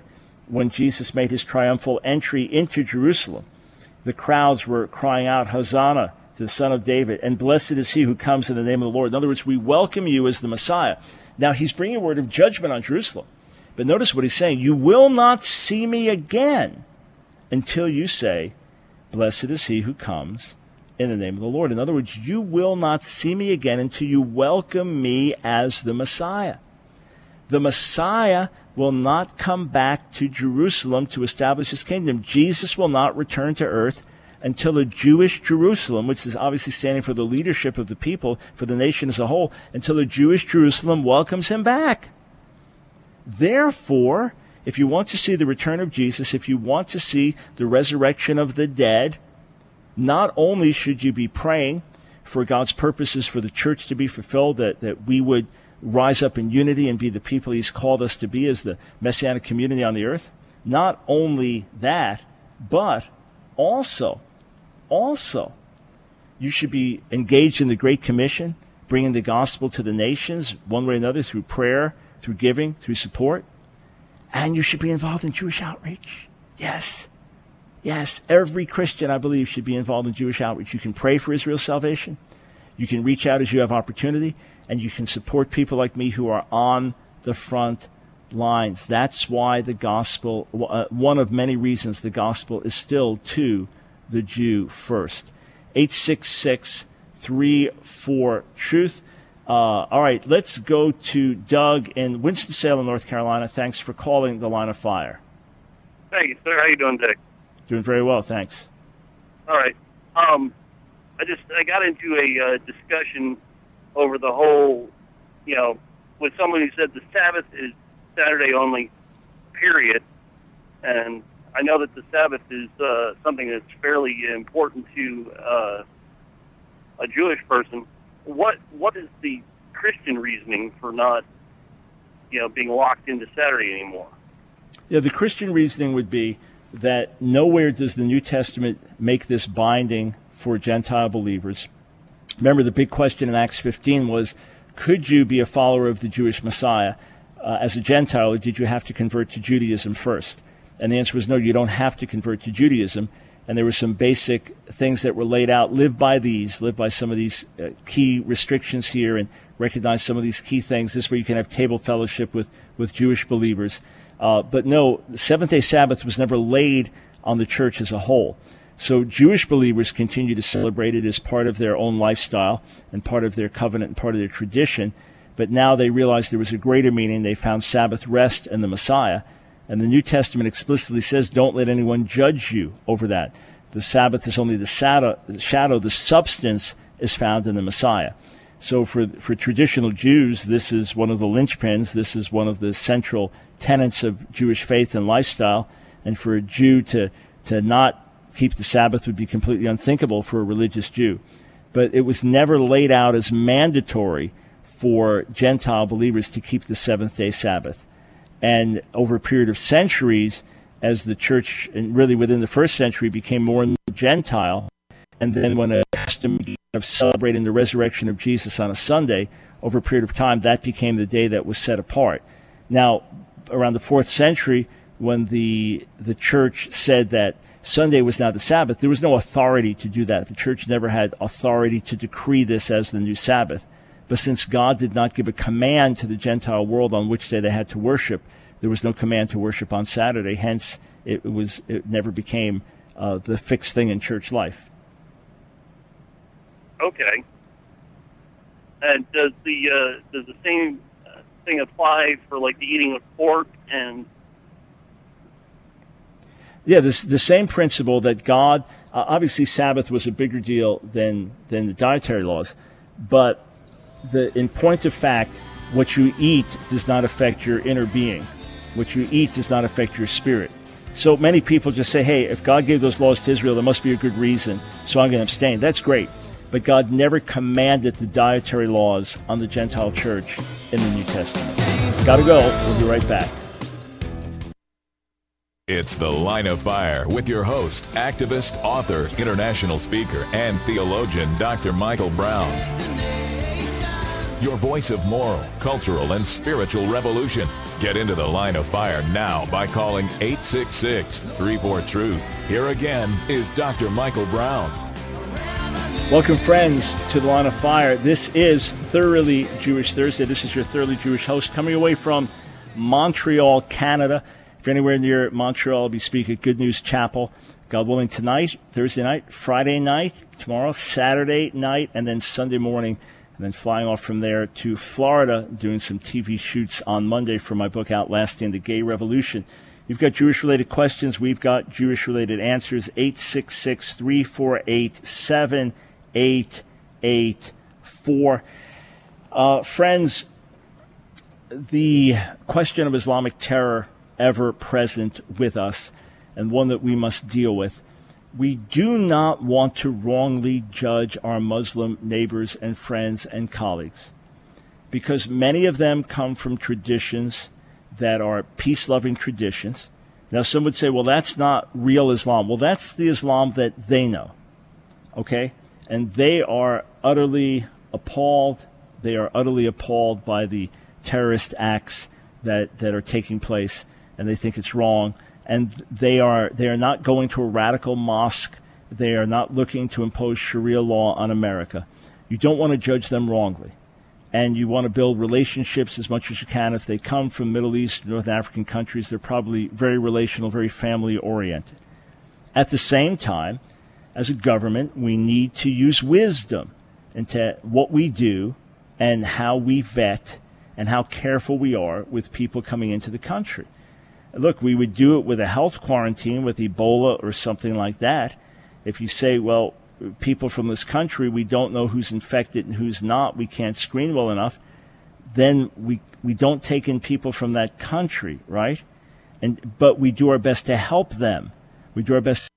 when Jesus made his triumphal entry into Jerusalem. The crowds were crying out, Hosanna to the Son of David, and blessed is he who comes in the name of the Lord. In other words, we welcome you as the Messiah. Now, he's bringing a word of judgment on Jerusalem. But notice what he's saying. You will not see me again until you say, blessed is he who comes in the name of the Lord. In other words, you will not see me again until you welcome me as the Messiah. The Messiah will not come back to Jerusalem to establish his kingdom. Jesus will not return to earth until a Jewish Jerusalem, which is obviously standing for the leadership of the people, for the nation as a whole, until a Jewish Jerusalem welcomes him back. Therefore, if you want to see the return of Jesus, if you want to see the resurrection of the dead, not only should you be praying for God's purposes for the church to be fulfilled, that, that we would rise up in unity and be the people he's called us to be as the Messianic community on the earth. Not only that, but also, also, you should be engaged in the Great Commission, bringing the gospel to the nations, one way or another, through prayer, through giving, through support. And you should be involved in Jewish outreach. Yes. Yes, every Christian, I believe, should be involved in Jewish outreach. You can pray for Israel's salvation. You can reach out as you have opportunity. And you can support people like me who are on the front lines. That's why the gospel, uh, one of many reasons the gospel is still to the Jew first. eight six six, three four, truth. Uh, all right, let's go to Doug in Winston-Salem, North Carolina. Thanks for calling the Line of Fire. Thank you, sir. How you doing today? Doing very well, thanks. All right. Um, I just I got into a uh, discussion over the whole, you know, with someone who said the Sabbath is Saturday only, period. And I know that the Sabbath is uh, something that's fairly important to uh, a Jewish person. What what is the Christian reasoning for not, you know, being locked into Saturday anymore? Yeah, the Christian reasoning would be that nowhere does the New Testament make this binding for Gentile believers. Remember, the big question in Acts fifteen was, could you be a follower of the Jewish Messiah uh, as a Gentile, or did you have to convert to Judaism first? And the answer was no, you don't have to convert to Judaism. And there were some basic things that were laid out. Live by these, live by some of these uh, key restrictions here, and recognize some of these key things. This is where you can have table fellowship with, with Jewish believers. Uh, but no, the seventh-day Sabbath was never laid on the church as a whole. So Jewish believers continue to celebrate it as part of their own lifestyle and part of their covenant and part of their tradition. But now they realize there was a greater meaning. They found Sabbath rest in the Messiah. And the New Testament explicitly says, don't let anyone judge you over that. The Sabbath is only the shadow, the substance is found in the Messiah. So for for traditional Jews, this is one of the linchpins. This is one of the central tenets of Jewish faith and lifestyle. And for a Jew to, to not keep the Sabbath would be completely unthinkable for a religious Jew. But it was never laid out as mandatory for Gentile believers to keep the seventh-day Sabbath. And over a period of centuries, as the church, and really within the first century, became more and more Gentile, and then when a custom of celebrating the resurrection of Jesus on a Sunday, over a period of time, that became the day that was set apart. Now, around the fourth century, when the the church said that Sunday was now the Sabbath, there was no authority to do that. The church never had authority to decree this as the new Sabbath. But since God did not give a command to the Gentile world on which day they had to worship, there was no command to worship on Saturday. Hence, it was it never became uh, the fixed thing in church life. Okay. And does the uh, does the same thing apply for like the eating of pork and? Yeah, this, the same principle that God uh, obviously Sabbath was a bigger deal than than the dietary laws, but the in point of fact, what you eat does not affect your inner being. What you eat does not affect your spirit. So many people just say, hey, if God gave those laws to Israel, there must be a good reason, so I'm going to abstain. That's great. But God never commanded the dietary laws on the Gentile church in the New Testament. Gotta go. We'll be right back. It's The Line of Fire with your host, activist, author, international speaker, and theologian, Doctor Michael Brown. your voice of moral, cultural, and spiritual revolution. Get into the Line of Fire now by calling eight six six, three four, truth. Here again is Doctor Michael Brown. Welcome, friends, to the Line of Fire. This is Thoroughly Jewish Thursday. This is your Thoroughly Jewish host coming away from Montreal, Canada. If you're anywhere near Montreal, I'll be speaking at Good News Chapel, God willing, tonight, Thursday night, Friday night, tomorrow, Saturday night, and then Sunday morning, and then flying off from there to Florida, doing some T V shoots on Monday for my book, Outlasting the Gay Revolution. You've got Jewish-related questions. We've got Jewish-related answers. eight six six, three four eight, seven eight eight four. Uh, friends, the question of Islamic terror ever present with us, and one that we must deal with. We do not want to wrongly judge our Muslim neighbors and friends and colleagues, because many of them come from traditions that are peace-loving traditions. Now, some would say, well, that's not real Islam. Well, that's the Islam that they know, okay? And they are utterly appalled. They are utterly appalled by the terrorist acts that, that are taking place, and they think it's wrong. And they are they are not going to a radical mosque. They are not looking to impose Sharia law on America. You don't want to judge them wrongly. And you want to build relationships as much as you can. If they come from Middle East, North African countries, they're probably very relational, very family-oriented. At the same time, as a government, we need to use wisdom into what we do and how we vet and how careful we are with people coming into the country. Look, we would do it with a health quarantine with Ebola or something like that. If you say, well, people from this country, we don't know who's infected and who's not, we can't screen well enough, then we we don't take in people from that country, right? And but we do our best to help them. We do our best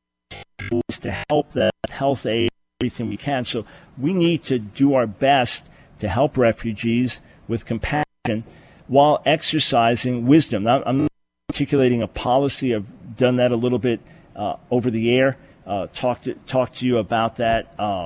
to help them, health aid, everything we can. So we need to do our best to help refugees with compassion while exercising wisdom. Now, I'm not articulating a policy. I've done that a little bit uh, over the air. Uh, talked to, talked to you about that uh,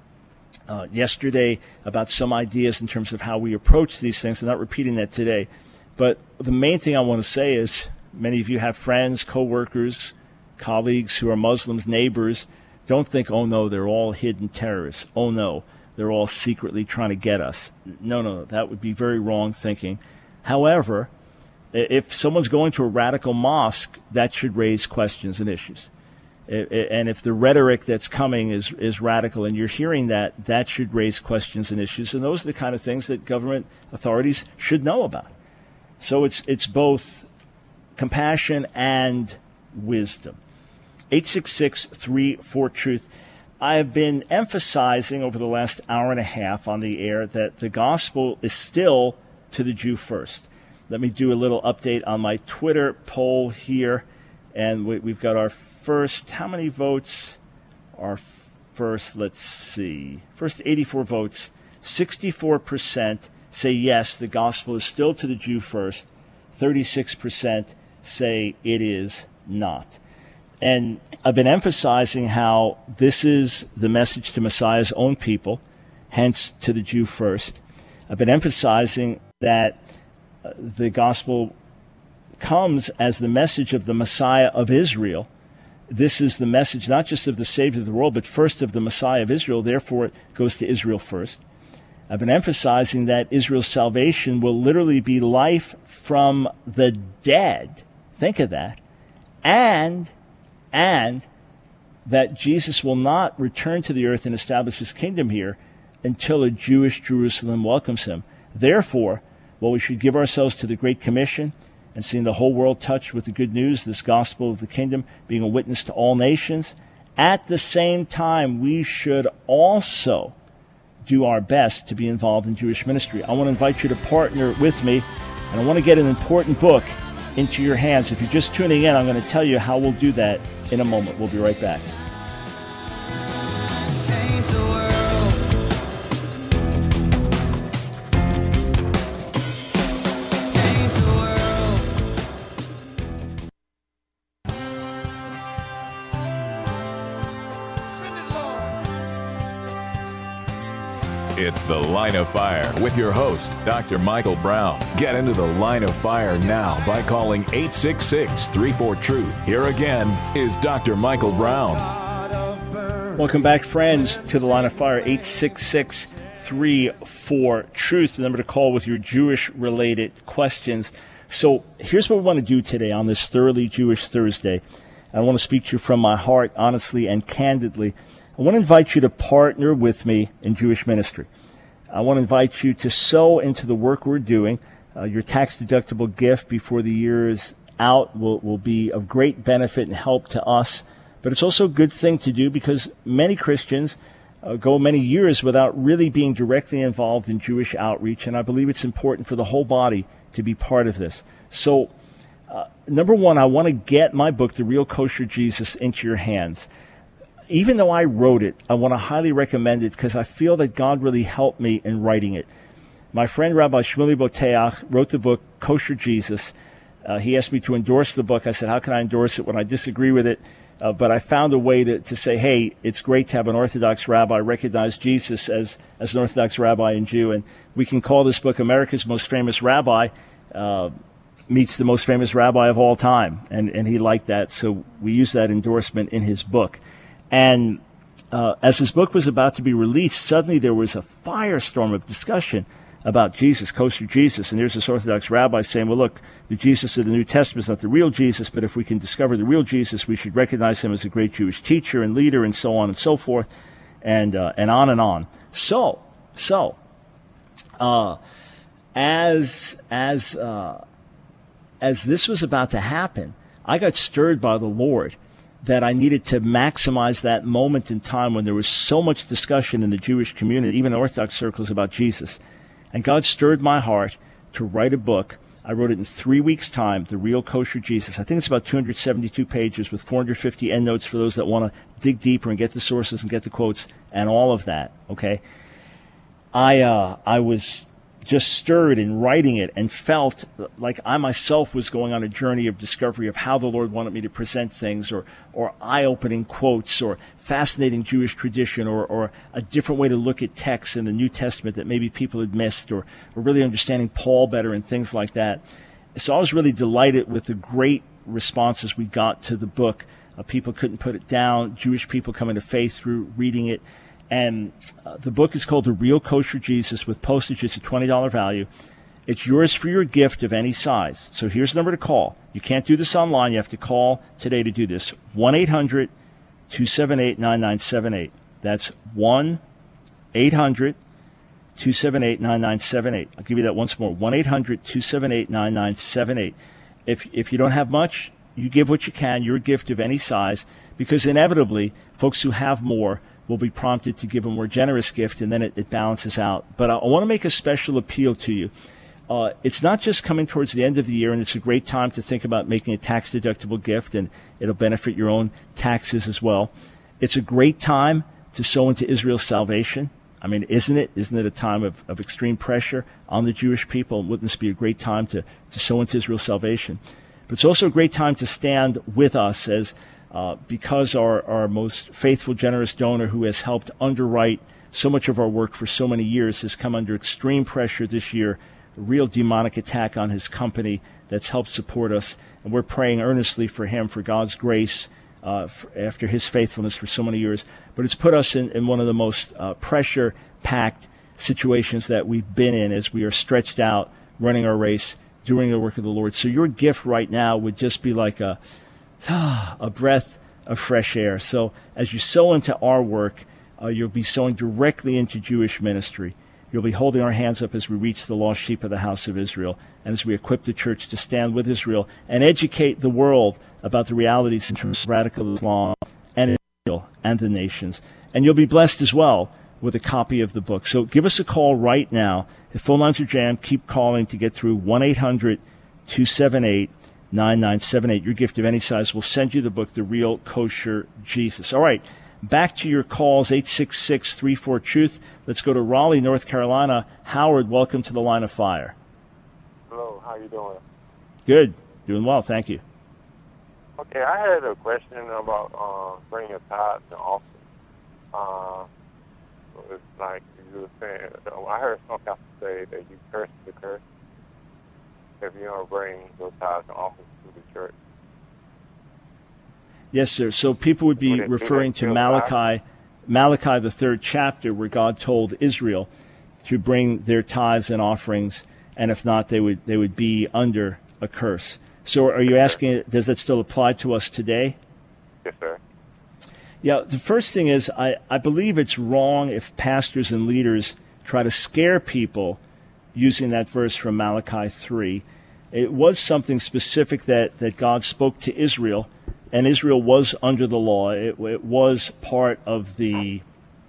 uh, yesterday, about some ideas in terms of how we approach these things. I'm not repeating that today. But the main thing I want to say is many of you have friends, coworkers, colleagues who are Muslims, neighbors. Don't think, oh, no, they're all hidden terrorists. Oh, no, they're all secretly trying to get us. No, no, that would be very wrong thinking. However, if someone's going to a radical mosque, that should raise questions and issues. And if the rhetoric that's coming is, is radical and you're hearing that, that should raise questions and issues. And those are the kind of things that government authorities should know about. So it's it's both compassion and wisdom. eight six six, three four, truth. I have been emphasizing over the last hour and a half on the air that the gospel is still to the Jew first. Let me do a little update on my Twitter poll here. And we, we've got our first, how many votes? Our first, let's see, first eighty-four votes. sixty-four percent say yes, the gospel is still to the Jew first. thirty-six percent say it is not. And I've been emphasizing how this is the message to Messiah's own people, hence to the Jew first. I've been emphasizing that uh, the gospel comes as the message of the Messiah of Israel. This is the message not just of the Savior of the world, but first of the Messiah of Israel. Therefore, it goes to Israel first. I've been emphasizing that Israel's salvation will literally be life from the dead. Think of that. And, and that Jesus will not return to the earth and establish his kingdom here until a Jewish Jerusalem welcomes him. Therefore, while we should give ourselves to the Great Commission and seeing the whole world touched with the good news, this gospel of the kingdom, being a witness to all nations, at the same time, we should also do our best to be involved in Jewish ministry. I want to invite you to partner with me, and I want to get an important book into your hands. If you're just tuning in, I'm going to tell you how we'll do that in a moment. We'll be right back. Change the world. It's The Line of Fire with your host, Doctor Michael Brown. Get into the Line of Fire now by calling eight six six, three four, TRUTH. Here again is Doctor Michael Brown. Welcome back, friends, to The Line of Fire, eight six six, three four, TRUTH, the number to call with your Jewish-related questions. So here's what we want to do today on this Thoroughly Jewish Thursday. I want to speak to you from my heart, honestly and candidly. I want to invite you to partner with me in Jewish ministry. I want to invite you to sow into the work we're doing. Uh, your tax-deductible gift before the year is out will, will be of great benefit and help to us. But it's also a good thing to do because many Christians uh, go many years without really being directly involved in Jewish outreach, and I believe it's important for the whole body to be part of this. So, uh, number one, I want to get my book, The Real Kosher Jesus, into your hands. Even though I wrote it, I want to highly recommend it because I feel that God really helped me in writing it. My friend Rabbi Shmuley Boteach wrote the book, Kosher Jesus. Uh, he asked me to endorse the book. I said, how can I endorse it when I disagree with it? Uh, but I found a way to, to say, hey, it's great to have an Orthodox rabbi recognize Jesus as, as an Orthodox rabbi and Jew. And we can call this book America's Most Famous Rabbi uh, meets the most famous rabbi of all time. And, and he liked that. So we used that endorsement in his book. And uh, as his book was about to be released, suddenly there was a firestorm of discussion about Jesus, kosher Jesus. And there's this Orthodox rabbi saying, well, look, the Jesus of the New Testament is not the real Jesus, but if we can discover the real Jesus, we should recognize him as a great Jewish teacher and leader and so on and so forth, and uh, and on and on. So, so, uh, as, as, uh, as this was about to happen, I got stirred by the Lord that I needed to maximize that moment in time when there was so much discussion in the Jewish community, even in Orthodox circles, about Jesus. And God stirred my heart to write a book. I wrote it in three weeks' time, The Real Kosher Jesus. I think it's about two hundred seventy-two pages with four hundred fifty endnotes for those that want to dig deeper and get the sources and get the quotes and all of that, okay? I uh, I was just stirred in writing it and felt like I myself was going on a journey of discovery of how the Lord wanted me to present things, or or eye-opening quotes, or fascinating Jewish tradition, or, or a different way to look at texts in the New Testament that maybe people had missed, or, or really understanding Paul better and things like that. So I was really delighted with the great responses we got to the book. Uh, people couldn't put it down. Jewish people coming to faith through reading it. And uh, the book is called The Real Kosher Jesus with postage. It's a twenty dollars value. It's yours for your gift of any size. So here's the number to call. You can't do this online. You have to call today to do this. one eight hundred, two seven eight, nine nine seven eight. That's one eight hundred, two seven eight, nine nine seven eight. I'll give you that once more. one eight hundred, two seven eight, nine nine seven eight. If, if you don't have much, you give what you can, your gift of any size, because inevitably, folks who have more will be prompted to give a more generous gift, and then it, it balances out. But I, I want to make a special appeal to you. Uh, it's not just coming towards the end of the year, and it's a great time to think about making a tax-deductible gift, and it'll benefit your own taxes as well. It's a great time to sow into Israel's salvation. I mean, isn't it? Isn't it a time of, of extreme pressure on the Jewish people? Wouldn't this be a great time to, to sow into Israel's salvation? But it's also a great time to stand with us as Uh, because our, our most faithful, generous donor who has helped underwrite so much of our work for so many years has come under extreme pressure this year, a real demonic attack on his company that's helped support us. And we're praying earnestly for him, for God's grace, uh, for, after his faithfulness for so many years. But it's put us in, in one of the most uh, pressure-packed situations that we've been in as we are stretched out, running our race, doing the work of the Lord. So your gift right now would just be like a a breath of fresh air. So as you sow into our work, uh, you'll be sowing directly into Jewish ministry. You'll be holding our hands up as we reach the lost sheep of the house of Israel, and as we equip the church to stand with Israel and educate the world about the realities in terms of radical Islam and Israel and the nations. And you'll be blessed as well with a copy of the book. So give us a call right now. If phone lines are jammed, keep calling to get through. one eight hundred, two seven eight, nine nine seven eight. Your gift of any size will send you the book, The Real Kosher Jesus. All right, back to your calls, eight six six, three four, TRUTH. Let's go to Raleigh, North Carolina. Howard, welcome to the Line of Fire. Hello, how you doing? Good. Doing well, thank you. Okay, I had a question about uh, bringing a tithe and offering. Uh, It's like you were saying. I heard some people say that you curse the curse if you don't bring your tithes and offerings to the church. Yes, sir. So people would be referring to Malachi, Malachi, the third chapter, where God told Israel to bring their tithes and offerings, and if not, they would they would be under a curse. So are you asking, does that still apply to us today? Yes, sir. Yeah, the first thing is I, I believe it's wrong if pastors and leaders try to scare people using that verse from Malachi three. It was something specific that, that God spoke to Israel, and Israel was under the law. It, it was part of the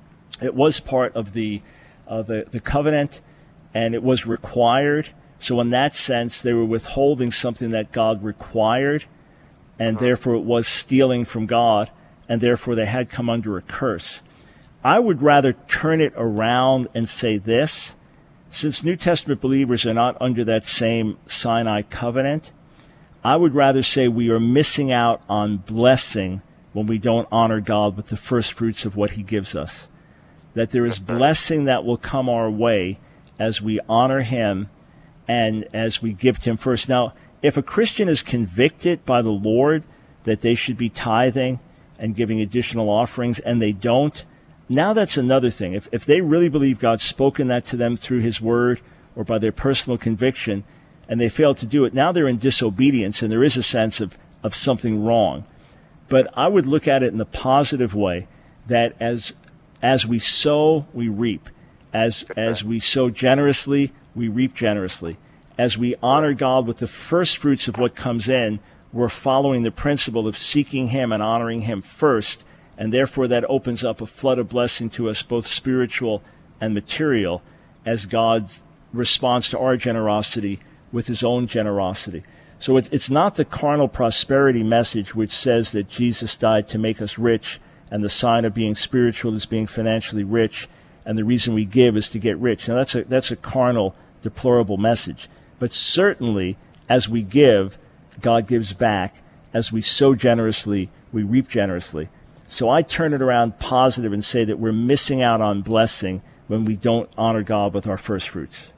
it was part of the uh, the the covenant, and it was required. So in that sense, they were withholding something that God required, and therefore it was stealing from God, and therefore they had come under a curse. I would rather turn it around and say this: since New Testament believers are not under that same Sinai covenant, I would rather say we are missing out on blessing when we don't honor God with the first fruits of what he gives us. That there is blessing that will come our way as we honor him and as we give to him first. Now, if a Christian is convicted by the Lord that they should be tithing and giving additional offerings and they don't, now that's another thing. If if they really believe God's spoken that to them through his word or by their personal conviction and they fail to do it, now they're in disobedience and there is a sense of, of something wrong. But I would look at it in the positive way that as as we sow, we reap. As as we sow generously, we reap generously. As we honor God with the first fruits of what comes in, we're following the principle of seeking him and honoring him first, and therefore that opens up a flood of blessing to us, both spiritual and material, as God responds to our generosity with his own generosity. So it's, it's not the carnal prosperity message which says that Jesus died to make us rich, and the sign of being spiritual is being financially rich, and the reason we give is to get rich. Now that's a that's a carnal, deplorable message. But certainly, as we give, God gives back. As we sow generously, we reap generously. So I turn it around positive and say that we're missing out on blessing when we don't honor God with our first fruits.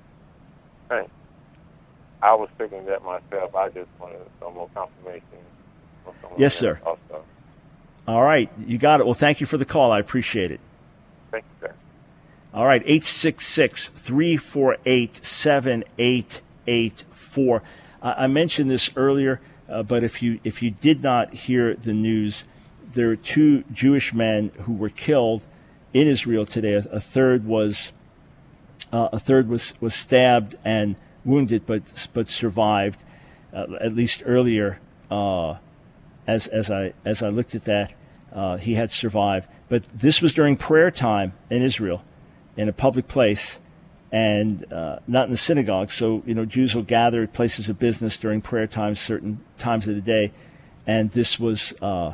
Hey, I was thinking that myself. I just wanted some more confirmation. Yes, sir. Also. All right, you got it. Well, thank you for the call. I appreciate it. Thank you, sir. All right, eight six six, three four eight, seven eight eight four. Uh, I mentioned this earlier, uh, but if you if you did not hear the news, there are two Jewish men who were killed in Israel today. A, a third was uh, a third was, was stabbed and wounded, but but survived. Uh, at least earlier, uh, as as I as I looked at that, uh, he had survived. But this was during prayer time in Israel, in a public place, and uh, not in the synagogue. So, you know, Jews will gather at places of business during prayer time, certain times of the day. And this was uh,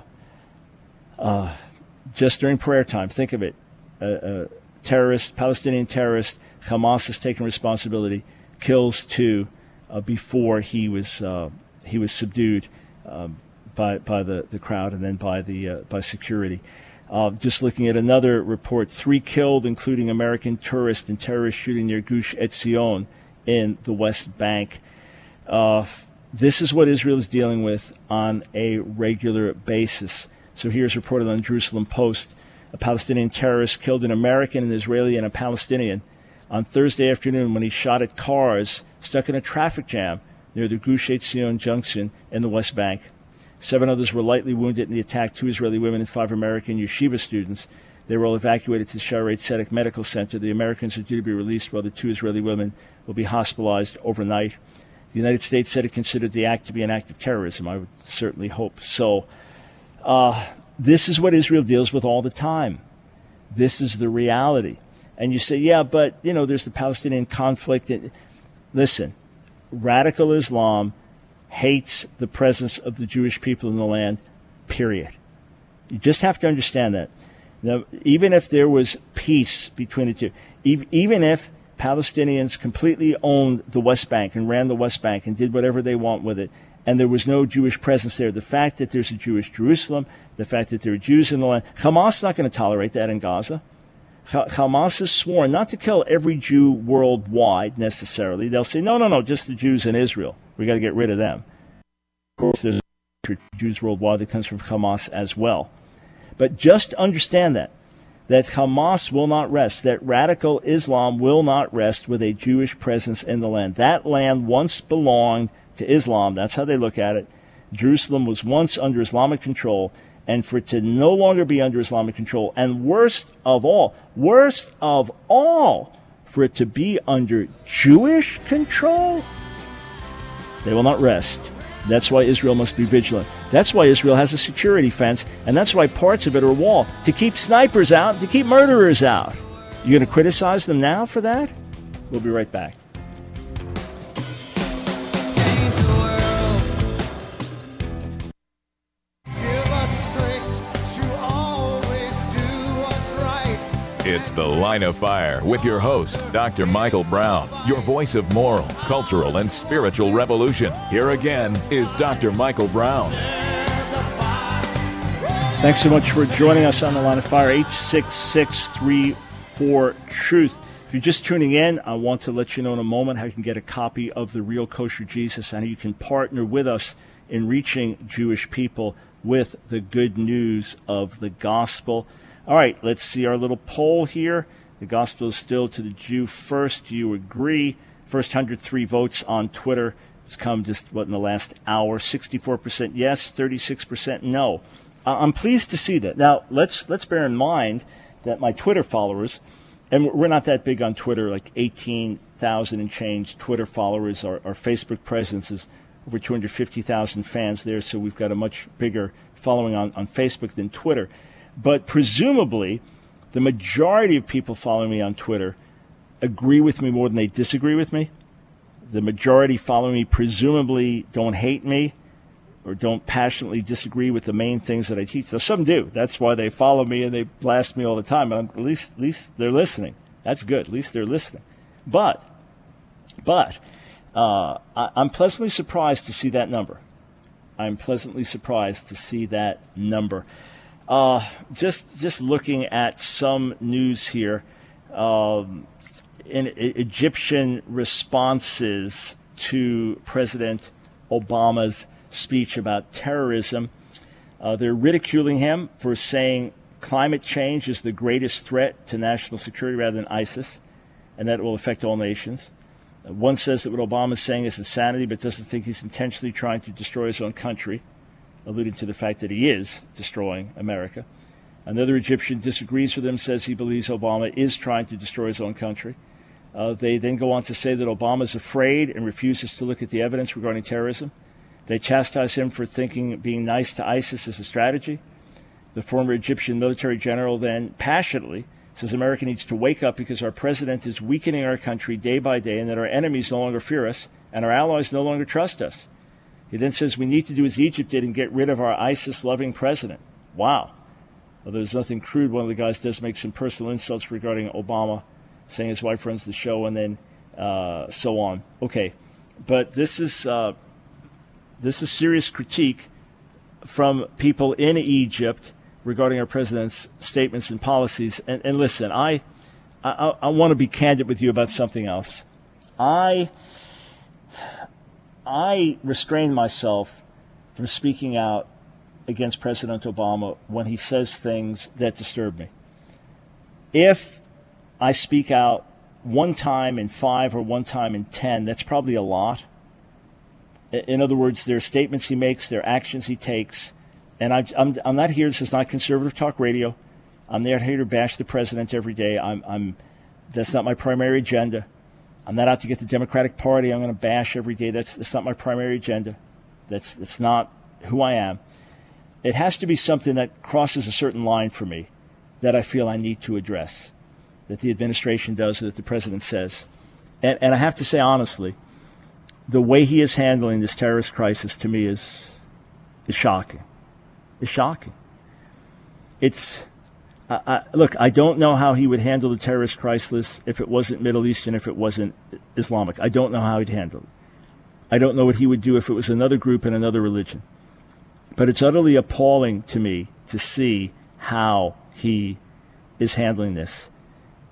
uh, just during prayer time. Think of it. A, a terrorist, Palestinian terrorist, Hamas has taken responsibility, kills two uh, before he was uh, he was subdued um, by by the, the crowd and then by the uh, by security. Uh, just looking at another report, three killed, including American tourists in terrorist shooting near Gush Etzion in the West Bank. Uh, this is what Israel is dealing with on a regular basis. So here's reported on Jerusalem Post. A Palestinian terrorist killed an American, an Israeli, and a Palestinian on Thursday afternoon when he shot at cars stuck in a traffic jam near the Gush Etzion junction in the West Bank. Seven others were lightly wounded in the attack, two Israeli women and five American yeshiva students. They were all evacuated to the Shaarei Tzedek Medical Center. The Americans are due to be released while the two Israeli women will be hospitalized overnight. The United States said it considered the act to be an act of terrorism. I would certainly hope so. Uh, this is what Israel deals with all the time. This is the reality. And you say, yeah, but, you know, there's the Palestinian conflict. Listen, radical Islam hates the presence of the Jewish people in the land, period. You just have to understand that. Now, even if there was peace between the two, even if Palestinians completely owned the West Bank and ran the West Bank and did whatever they want with it, and there was no Jewish presence there, the fact that there's a Jewish Jerusalem, the fact that there are Jews in the land, Hamas is not going to tolerate that in Gaza. Hamas has sworn not to kill every Jew worldwide necessarily. They'll say, no, no, no, just the Jews in Israel. We got to get rid of them. Of course, there's Jews worldwide that comes from Hamas as well. But just understand that, that Hamas will not rest, that radical Islam will not rest with a Jewish presence in the land. That land once belonged to Islam. That's how they look at it. Jerusalem was once under Islamic control, and for it to no longer be under Islamic control, and worst of all, worst of all, for it to be under Jewish control, they will not rest. That's why Israel must be vigilant. That's why Israel has a security fence, and that's why parts of it are a wall, to keep snipers out, to keep murderers out. You're going to criticize them now for that? We'll be right back. It's The Line of Fire with your host, Doctor Michael Brown, your voice of moral, cultural, and spiritual revolution. Here again is Doctor Michael Brown. Thanks so much for joining us on The Line of Fire, eight six six, three four, truth. If you're just tuning in, I want to let you know in a moment how you can get a copy of The Real Kosher Jesus and how you can partner with us in reaching Jewish people with the good news of the gospel. All right, let's see our little poll here. The gospel is still to the Jew first. Do you agree? First one hundred three votes on Twitter has come just, what, in the last hour. sixty-four percent yes, thirty-six percent no. Uh, I'm pleased to see that. Now, let's let's bear in mind that my Twitter followers, and we're not that big on Twitter, like eighteen thousand and change Twitter followers. Our, our Facebook presence is over two hundred fifty thousand fans there, so we've got a much bigger following on, on Facebook than Twitter. But presumably, the majority of people following me on Twitter agree with me more than they disagree with me. The majority following me presumably don't hate me or don't passionately disagree with the main things that I teach. So some do. That's why they follow me and they blast me all the time. But I'm, at least, at least they're listening. That's good. At least they're listening. But, but uh, I, I'm pleasantly surprised to see that number. I'm pleasantly surprised to see that number. Uh, just just looking at some news here, um, in e- Egyptian responses to President Obama's speech about terrorism, uh, they're ridiculing him for saying climate change is the greatest threat to national security rather than ISIS, and that it will affect all nations. Uh, one says that what Obama is saying is insanity, but doesn't think he's intentionally trying to destroy his own country, alluding to the fact that he is destroying America. Another Egyptian disagrees with him, says he believes Obama is trying to destroy his own country. Uh, they then go on to say that Obama is afraid and refuses to look at the evidence regarding terrorism. They chastise him for thinking being nice to ISIS is a strategy. The former Egyptian military general then passionately says America needs to wake up because our president is weakening our country day by day and that our enemies no longer fear us and our allies no longer trust us. He then says we need to do as Egypt did and get rid of our ISIS-loving president. Wow. Although there's nothing crude, one of the guys does make some personal insults regarding Obama, saying his wife runs the show and then uh, so on. Okay, but this is uh, this is serious critique from people in Egypt regarding our president's statements and policies. And, and listen, I I, I want to be candid with you about something else. I. I restrain myself from speaking out against President Obama when he says things that disturb me. If I speak out one time in five or one time in ten, that's probably a lot. In other words, there are statements he makes, there are actions he takes, and I, I'm, I'm not here, this is not conservative talk radio. I'm not here to bash the president every day. I'm, I'm, that's not my primary agenda. I'm not out to get the Democratic Party. I'm going to bash every day. That's that's not my primary agenda. That's that's not who I am. It has to be something that crosses a certain line for me that I feel I need to address, that the administration does or that the president says. And, and I have to say honestly, the way he is handling this terrorist crisis to me is is shocking. It's shocking. It's... I, I, look, I don't know how he would handle the terrorist crisis if it wasn't Middle Eastern, if it wasn't Islamic. I don't know how he'd handle it. I don't know what he would do if it was another group and another religion. But it's utterly appalling to me to see how he is handling this.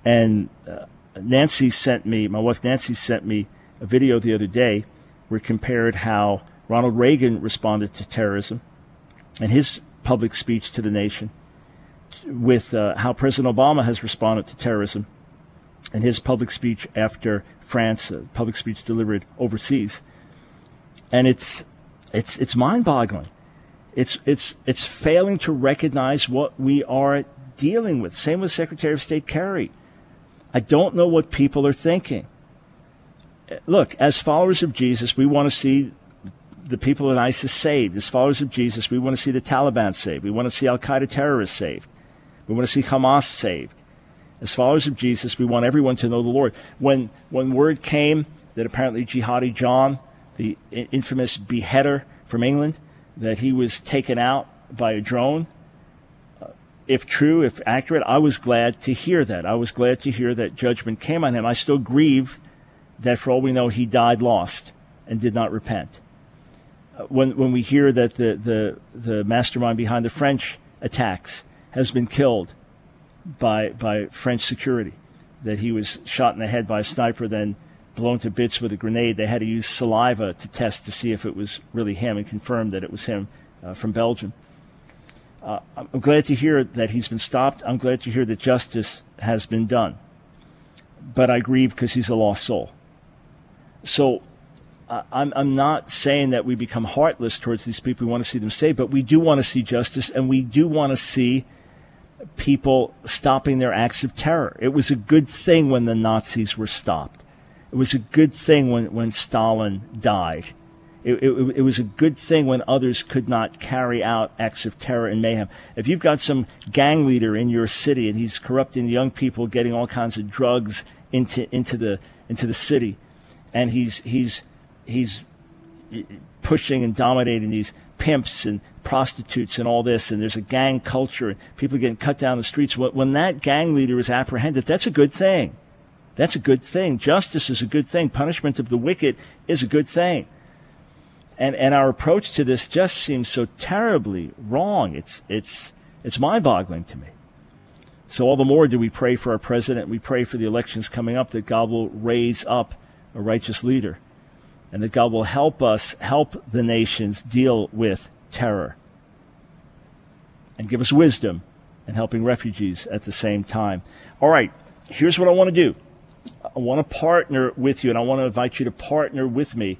And uh, Nancy sent me, my wife Nancy sent me a video the other day where it compared how Ronald Reagan responded to terrorism and his public speech to the nation with uh, how President Obama has responded to terrorism and his public speech after France, uh, public speech delivered overseas. And it's it's it's mind-boggling. It's it's it's failing to recognize what we are dealing with. Same with Secretary of State Kerry. I don't know what people are thinking. Look, as followers of Jesus, we want to see the people in ISIS saved. As followers of Jesus, we want to see the Taliban saved. We want to see Al-Qaeda terrorists saved. We want to see Hamas saved. As followers of Jesus, we want everyone to know the Lord. When when word came that apparently Jihadi John, the infamous beheader from England, that he was taken out by a drone, uh, if true, if accurate, I was glad to hear that. I was glad to hear that judgment came on him. I still grieve that for all we know he died lost and did not repent. Uh, when when we hear that the, the, the mastermind behind the French attacks has been killed by by French security, that he was shot in the head by a sniper, then blown to bits with a grenade. They had to use saliva to test to see if it was really him and confirm that it was him uh, from Belgium. Uh, I'm glad to hear that he's been stopped. I'm glad to hear that justice has been done. But I grieve because he's a lost soul. So uh, I'm, I'm not saying that we become heartless towards these people. We want to see them saved, but we do want to see justice, and we do want to see people stopping their acts of terror. It was a good thing when the Nazis were stopped. It was a good thing when, when Stalin died. It, it, it was a good thing when others could not carry out acts of terror and mayhem. If you've got some gang leader in your city and he's corrupting young people, getting all kinds of drugs into into the into the city, and he's he's he's pushing and dominating these pimps and prostitutes and all this, and there's a gang culture and people getting cut down the streets. When that gang leader is apprehended, that's a good thing. That's a good thing. Justice is a good thing. Punishment of the wicked is a good thing. And and our approach to this just seems so terribly wrong. It's it's it's mind-boggling to me. So all the more do we pray for our president. We pray for the elections coming up that God will raise up a righteous leader, and that God will help us help the nations deal with terror and give us wisdom in helping refugees at the same time. All right, here's what I want to do. I want to partner with you, and I want to invite you to partner with me.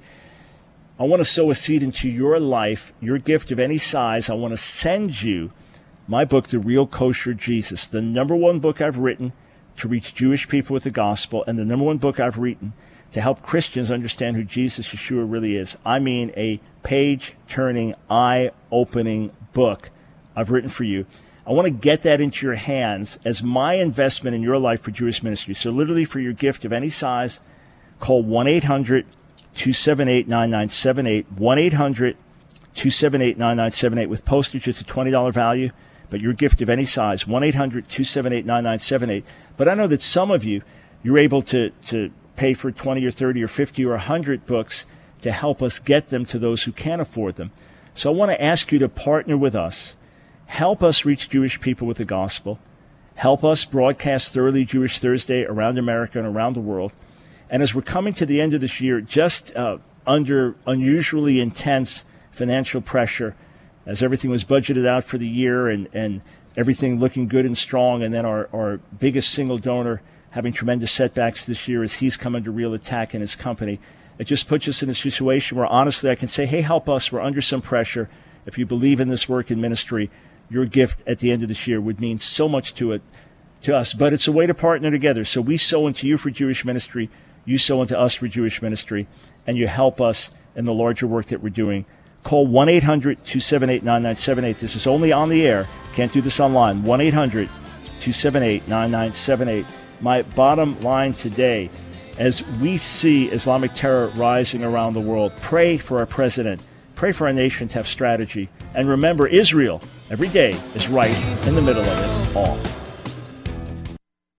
I want to sow a seed into your life, your gift of any size. I want to send you my book, The Real Kosher Jesus, the number one book I've written to reach Jewish people with the gospel, and the number one book I've written to help Christians understand who Jesus Yeshua really is. I mean, a page-turning, eye-opening book I've written for you. I want to get that into your hands as my investment in your life for Jewish ministry. So literally for your gift of any size, call one eight hundred two seven eight nine nine seven eight, one eight hundred two seven eight nine nine seven eight. With postage, it's a twenty dollars value, but your gift of any size, one eight hundred two seven eight nine nine seven eight. But I know that some of you, you're able to, to pay for twenty or thirty or fifty or one hundred books to help us get them to those who can't afford them. So I want to ask you to partner with us. Help us reach Jewish people with the gospel. Help us broadcast Thoroughly Jewish Thursday around America and around the world. And as we're coming to the end of this year, just uh, under unusually intense financial pressure, as everything was budgeted out for the year and, and everything looking good and strong, and then our, our biggest single donor having tremendous setbacks this year as he's come under real attack in his company, it just puts us in a situation where honestly I can say, hey, help us. We're under some pressure. If you believe in this work in ministry, your gift at the end of this year would mean so much to it, to us. But it's a way to partner together. So we sow into you for Jewish ministry, you sow into us for Jewish ministry, and you help us in the larger work that we're doing. Call one eight hundred two seven eight nine nine seven eight. This is only on the air. Can't do this online. one eight hundred two seven eight nine nine seven eight. My bottom line today, as we see Islamic terror rising around the world, pray for our president. Pray for our nation to have strategy. And remember, Israel, every day, is right in the middle of it all.